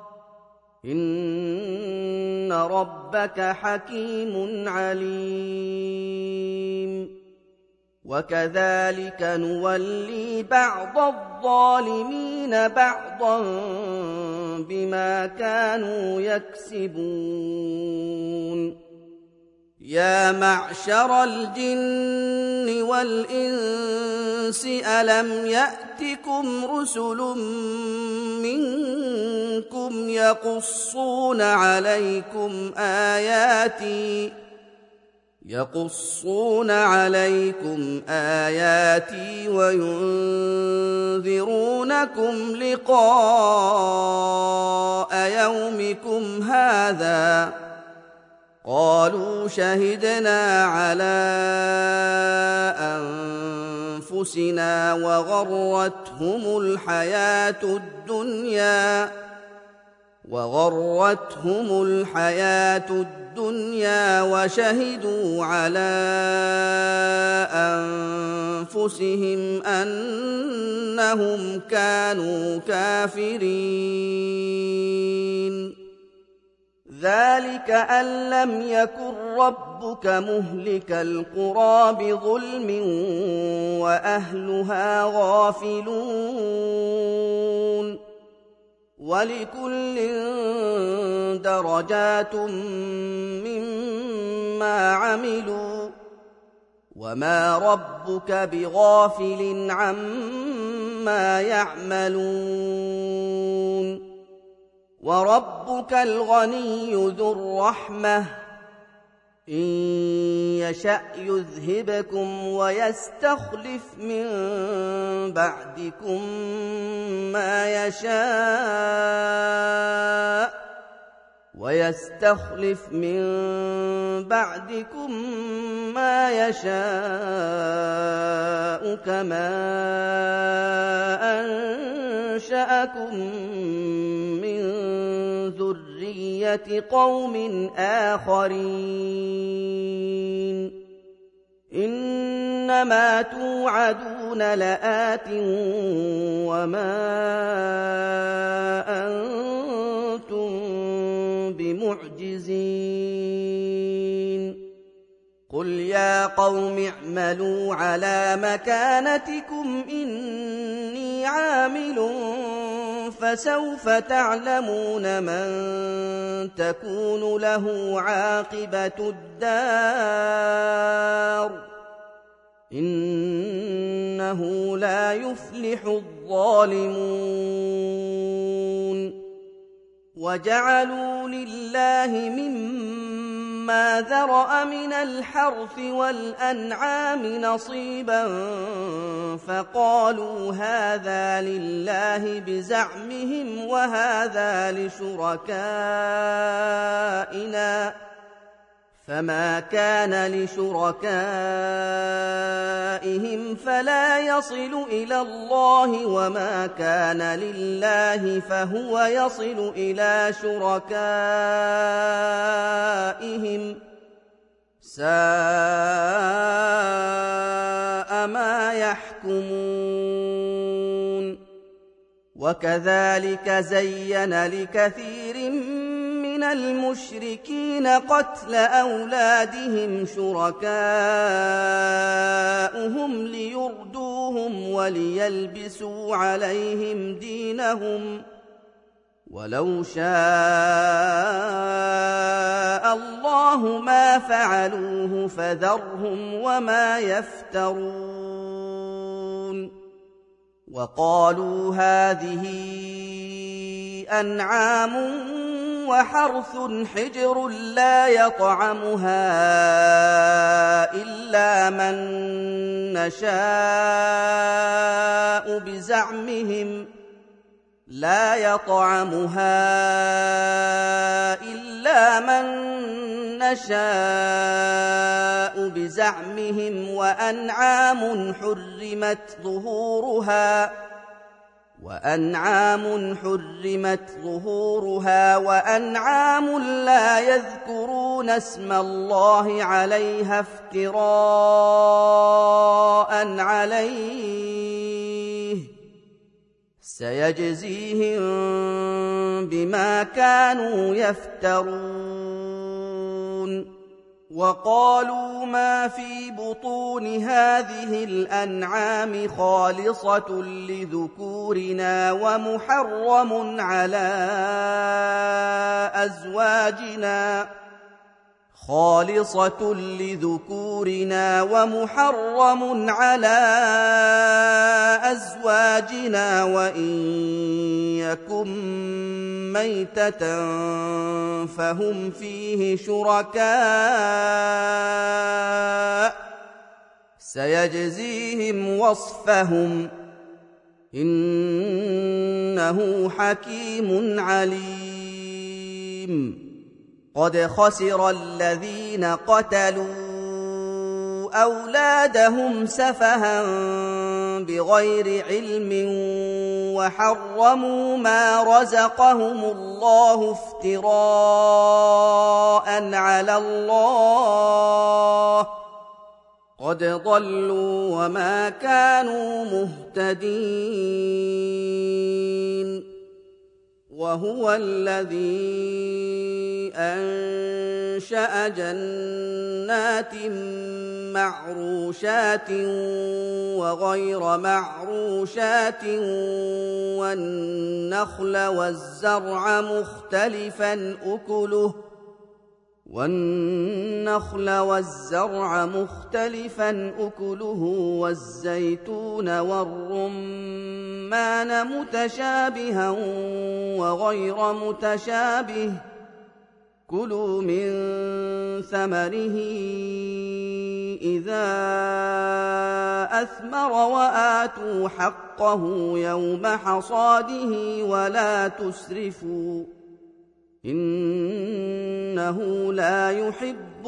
Speaker 1: إن ربك حكيم عليم وكذلك نولي بعض الظالمين بعضا بما كانوا يكسبون يا معشر الجن والإنس ألم يأتكم رسل منكم يقصون عليكم آياتي وينذرونكم لقاء يومكم هذا قالوا شهدنا على أنفسنا وغرتهم الحياة الدنيا وشهدوا على أنفسهم أنهم كانوا كافرين ذلك أن لم يكن ربك مهلك القرى بظلم وأهلها غافلون ولكل درجات مما عملوا وما ربك بغافل عما يعملون وربك الغني ذو الرحمة إن يشأ يذهبكم ويستخلف من بعدكم ما يشاء كما أنشأكم من ذرية قوم آخرين إنما توعدون لآت وما أنتم بمعجزين قل يا قوم اعملوا على مكانتكم إني عامل فسوف تعلمون من تكون له عاقبة الدار إنه لا يفلح الظالمون وجعلوا لله مما ذرأ من الحرث والأنعام نصيبا فقالوا هذا لله بزعمهم وهذا لشركائنا فما كان لشركائهم فلا يصل إلى الله وما كان لله فهو يصل إلى شركائهم ساء ما يحكمون وكذلك زين لكثير من من المشركين قتل أولادهم شركاؤهم ليردوهم وليلبسوا عليهم دينهم ولو شاء الله ما فعلوه فذرهم وما يفترون وقالوا هذه أنعام وحرث حجر لا يطعمها إلا من نشاء بزعمهم وأنعام حرمت ظهورها وأنعام لا يذكرون اسم الله عليها افتراء عليه سيجزيهم بما كانوا يفترون وقالوا ما في بطون هذه الأنعام خالصة لذكورنا ومحرم على أزواجنا وإن يكن ميتة فهم فيه شركاء سيجزيهم وصفهم إنه حكيم عليم قد خسر الذين قتلوا أولادهم سفها بغير علم وحرموا ما رزقهم الله افتراء على الله قد ضلوا وما كانوا مهتدين وهو الذي أنشأ جنات معروشات وغير معروشات والنخل والزرع مختلفا أكله والزيتون والرمان متشابها وغير متشابه كلوا من ثمره إذا أثمر وآتوا حقه يوم حصاده ولا تسرفوا إنه لا يحب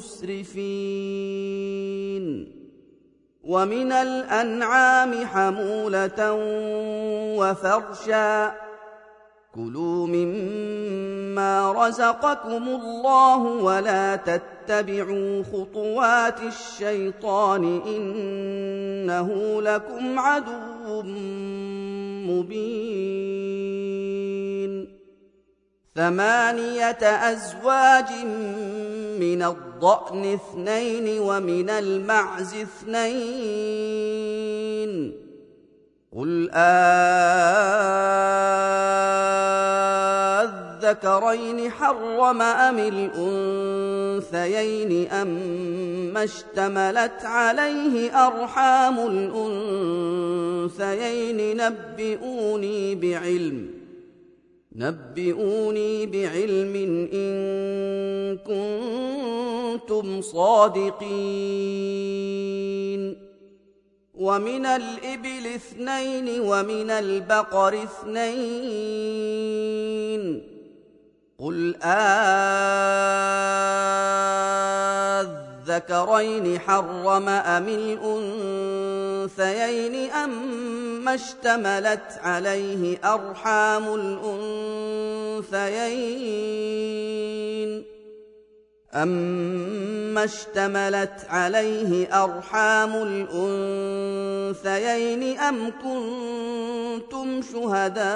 Speaker 1: المسرفين ومن الأنعام حمولة وفرشا كلوا مما رزقكم الله ولا تتبعوا خطوات الشيطان إنه لكم عدو مبين 8 أزواج من الضأن 2 ومن المعز 2 قل أذكرين حرم أم الأنثيين أما اشتملت عليه أرحام الأنثيين نبئوني بعلم إن كنتم صادقين ومن الإبل 2 ومن البقر 2 قل أذكرين حرم أم الأنثيين أما اشتملت عليه أرحام الأنثيين أَمَّا اشْتَمَلَتْ عَلَيْهِ أَرْحَامُ الْأُنثَيَيْنِ أَمْ كُنتُمْ شُهَدَاءَ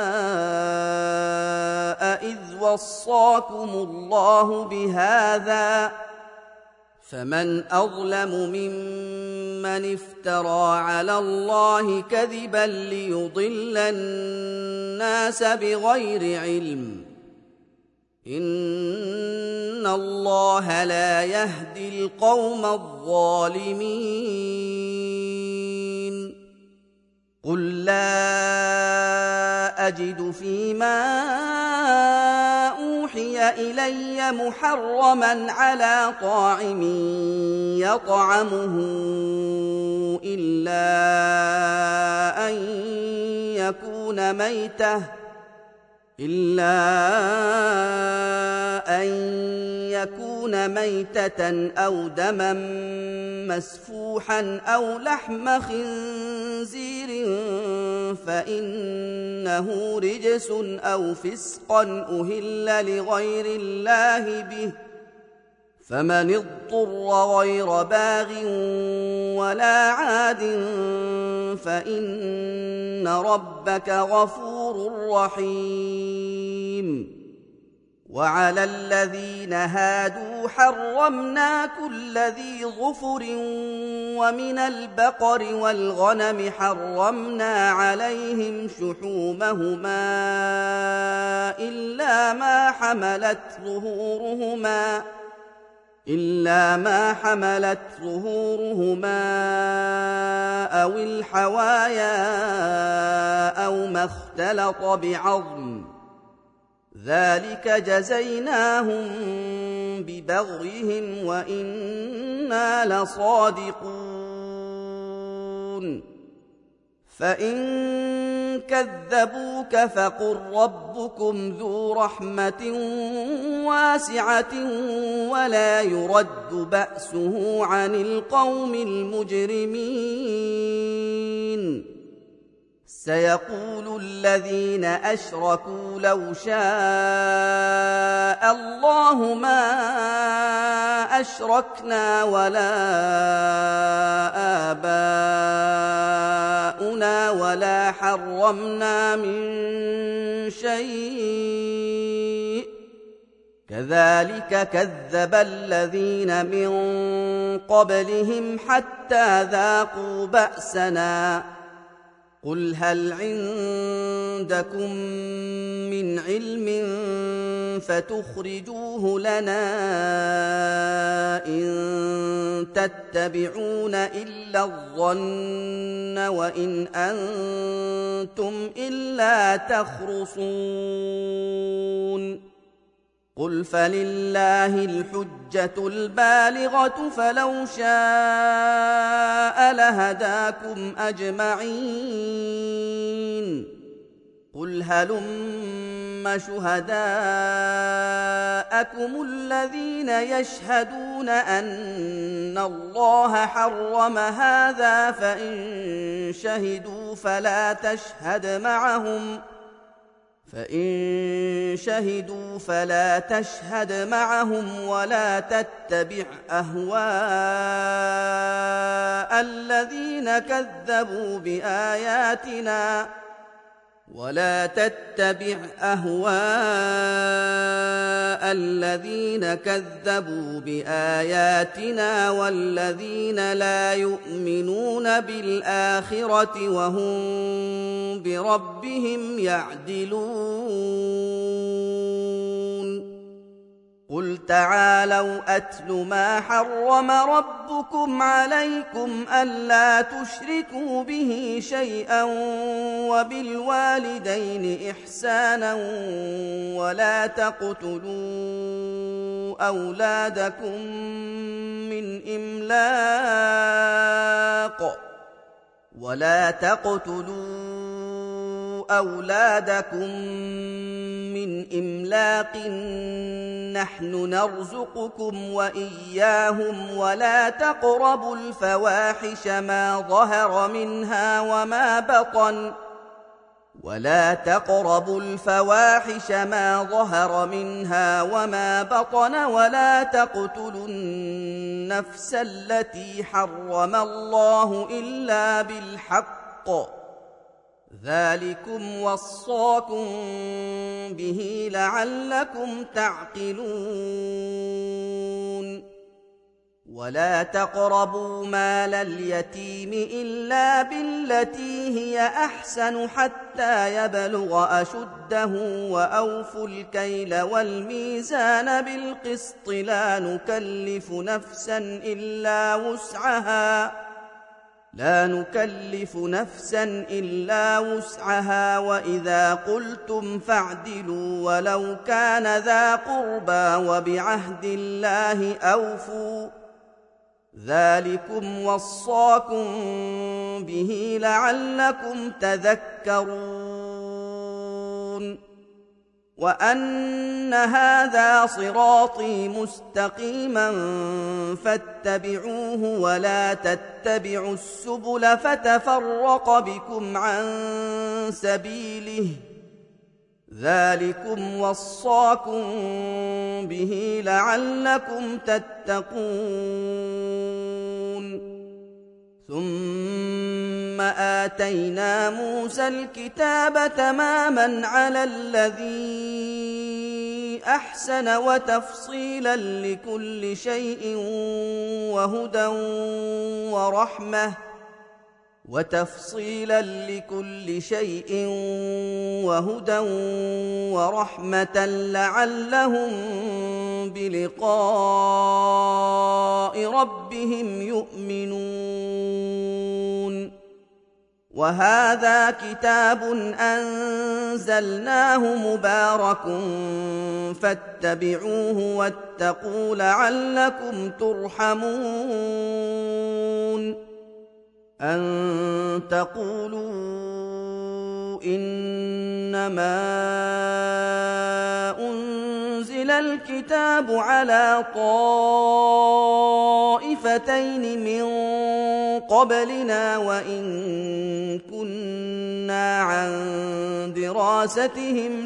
Speaker 1: إِذْ وَصَّاكُمُ اللَّهُ بِهَٰذَا ۚ فَمَنْ أَظْلَمُ مِمَّنِ افْتَرَىٰ عَلَى اللَّهِ كَذِبًا لِّيُضِلَّ النَّاسَ بِغَيْرِ عِلْمٍ ۗ إِنَّ اللَّهَ لَا يَهْدِي الْقَوْمَ الظَّالِمِينَ قُل لَّا أَجِدُ فِيمَا أُوحِيَ إِلَيَّ مُحَرَّمًا عَلَىٰ طَاعِمٍ يَطْعَمُهُ إِلَّا أن يكون ميتة أو دما مسفوحا أو لحم خنزير فإنه رجس أو فسقا أهل لغير الله به، فمن اضطر غير باغ ولا عاد فإن ربك غفور رحيم. وعلى الذين هادوا حرمنا كل ذي ظفر، ومن البقر والغنم حرمنا عليهم شحومهما إلا ما حملت ظهورهما أو الحوايا أو ما اختلط بعظم، ذلك جزيناهم ببغيهم وإنا لصادقون. فإن كذبوك فقل ربكم ذو رحمة واسعة ولا يرد بأسه عن القوم المجرمين. سيقول الذين أشركوا لو شاء الله ما أشركنا ولا آباؤنا ولا حرمنا من شيء، كذلك كذب الذين من قبلهم حتى ذاقوا بأسنا. قل هل عندكم من علم فتخرجوه لنا إن تتبعون إلا الظن وإن أنتم إلا تخرصون. قل فلله الحجة البالغة فلو شاء لهداكم أجمعين. قل هلم شهداءكم الذين يشهدون أن الله حرم هذا فإن شهدوا فلا تشهد معهم ولا تتبع أهواء الذين كذبوا بآياتنا والذين لا يؤمنون بالآخرة وهم بربهم يعدلون. قل تعالوا أتل ما حرم ربكم عليكم ألا تشركوا به شيئا وبالوالدين إحسانا ولا تقتلوا أولادكم من إملاق نحن نرزقكم وإياهم ولا تقربوا الفواحش ما ظهر منها وما بطن ولا تقربوا الفواحش ما ظهر منها وما بطن ولا تقتلوا النفس التي حرم الله إلا بالحق ذلكم وصاكم به لعلكم تعقلون ولا تقربوا مال اليتيم إلا بالتي هي أحسن حتى يبلغ أشده وأوفوا الكيل والميزان بالقسط لا نكلف نفسا إلا وسعها وإذا قلتم فاعدلوا ولو كان ذا قربى وبعهد الله أوفوا ذلكم وصاكم به لعلكم تذكرون وأن هذا صراطي مستقيما فاتبعوه ولا تتبعوا السبل فتفرق بكم عن سبيله ذلكم وصاكم به لعلكم تتقون ثم آتينا موسى الكتاب تماما على الذي أحسن وتفصيلا لكل شيء وهدى ورحمة لعلهم بلقاء ربهم يؤمنون وهذا كتاب أنزلناه مبارك فاتبعوه واتقوا لعلكم ترحمون أن تقولوا إنما أنزل الكتاب على طائفتين من قبلنا وإن كنا عن دراستهم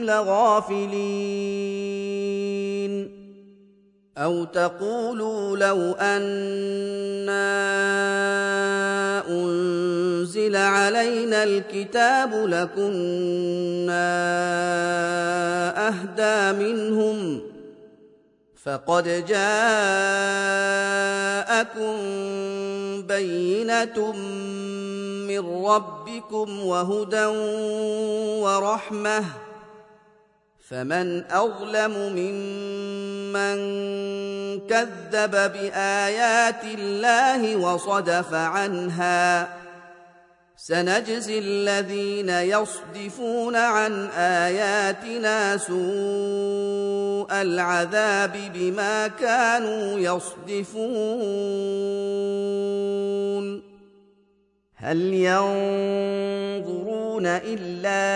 Speaker 1: لغافلين أو تقولوا لو أنا أنزل علينا الكتاب لكنا أهدى منهم فقد جاءكم بينة من ربكم وهدى ورحمة فمن أظلم ممن كذب بآيات الله وصدف عنها سنجزي الذين يصدفون عن آياتنا سوء العذاب بما كانوا يصدفون هل ينظرون إلا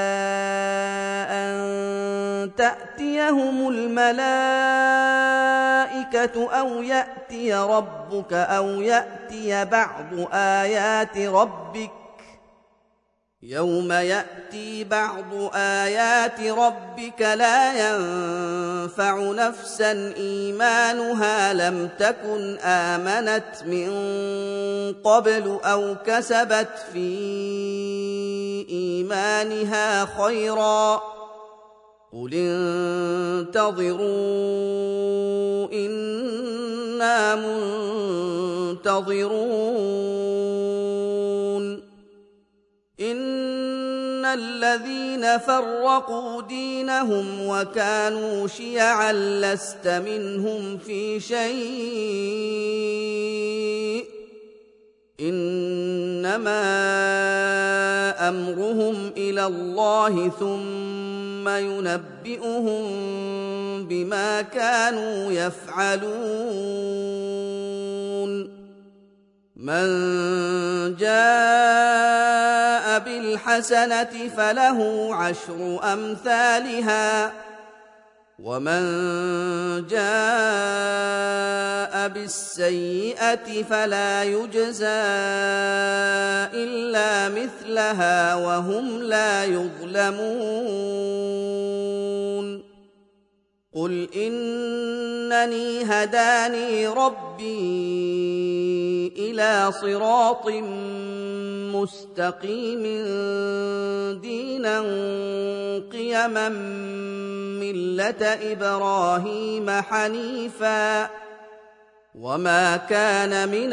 Speaker 1: أن تأتيهم الملائكة أو يأتي ربك أو يأتي بعض آيات ربك يوم يأتي بعض آيات ربك لا ينفع نفسا إيمانها لم تكن آمنت من قبل أو كسبت في إيمانها خيرا قل انتظروا إنا منتظرون إن الذين فرقوا دينهم وكانوا شيعا لست منهم في شيء إنما أمرهم إلى الله ثم ينبئهم بما كانوا يفعلون من جاء بالحسنة فله 10 أمثالها ومن جاء بالسيئة فلا يجزى إلا مثلها وهم لا يظلمون قل إنني هداني ربي إلى صراط مستقيم دينا قيما ملة إبراهيم حنيفا وما كان من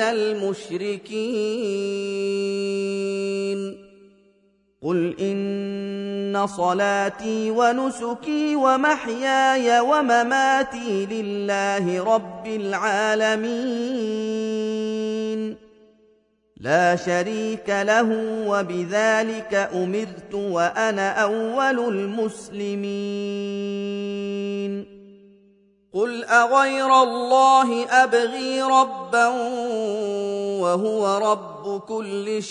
Speaker 1: المشركين قل إن صلاتي ونسكي ومحياي ومماتي لله رب العالمين لا شريك له وبذلك أمرت وأنا أول المسلمين قل أغير الله أبغي ربا وهو رب كل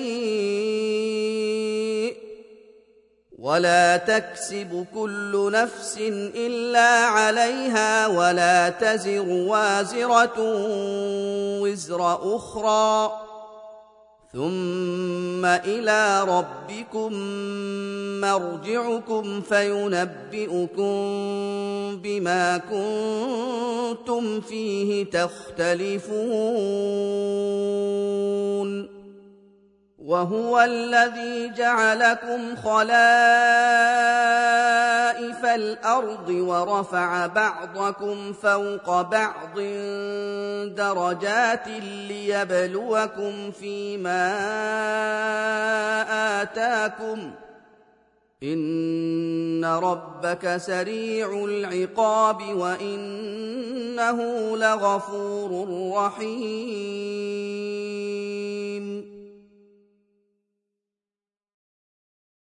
Speaker 1: شيء ولا تكسب كل نفس إلا عليها ولا تزر وازرة وزر أخرى ثم إلى ربكم مرجعكم فينبئكم بما كنتم فيه تختلفون وهو الذي جعلكم خلائف الأرض ورفع بعضكم فوق بعض درجات ليبلوكم فيما آتاكم إن ربك سريع العقاب وإنه لغفور رحيم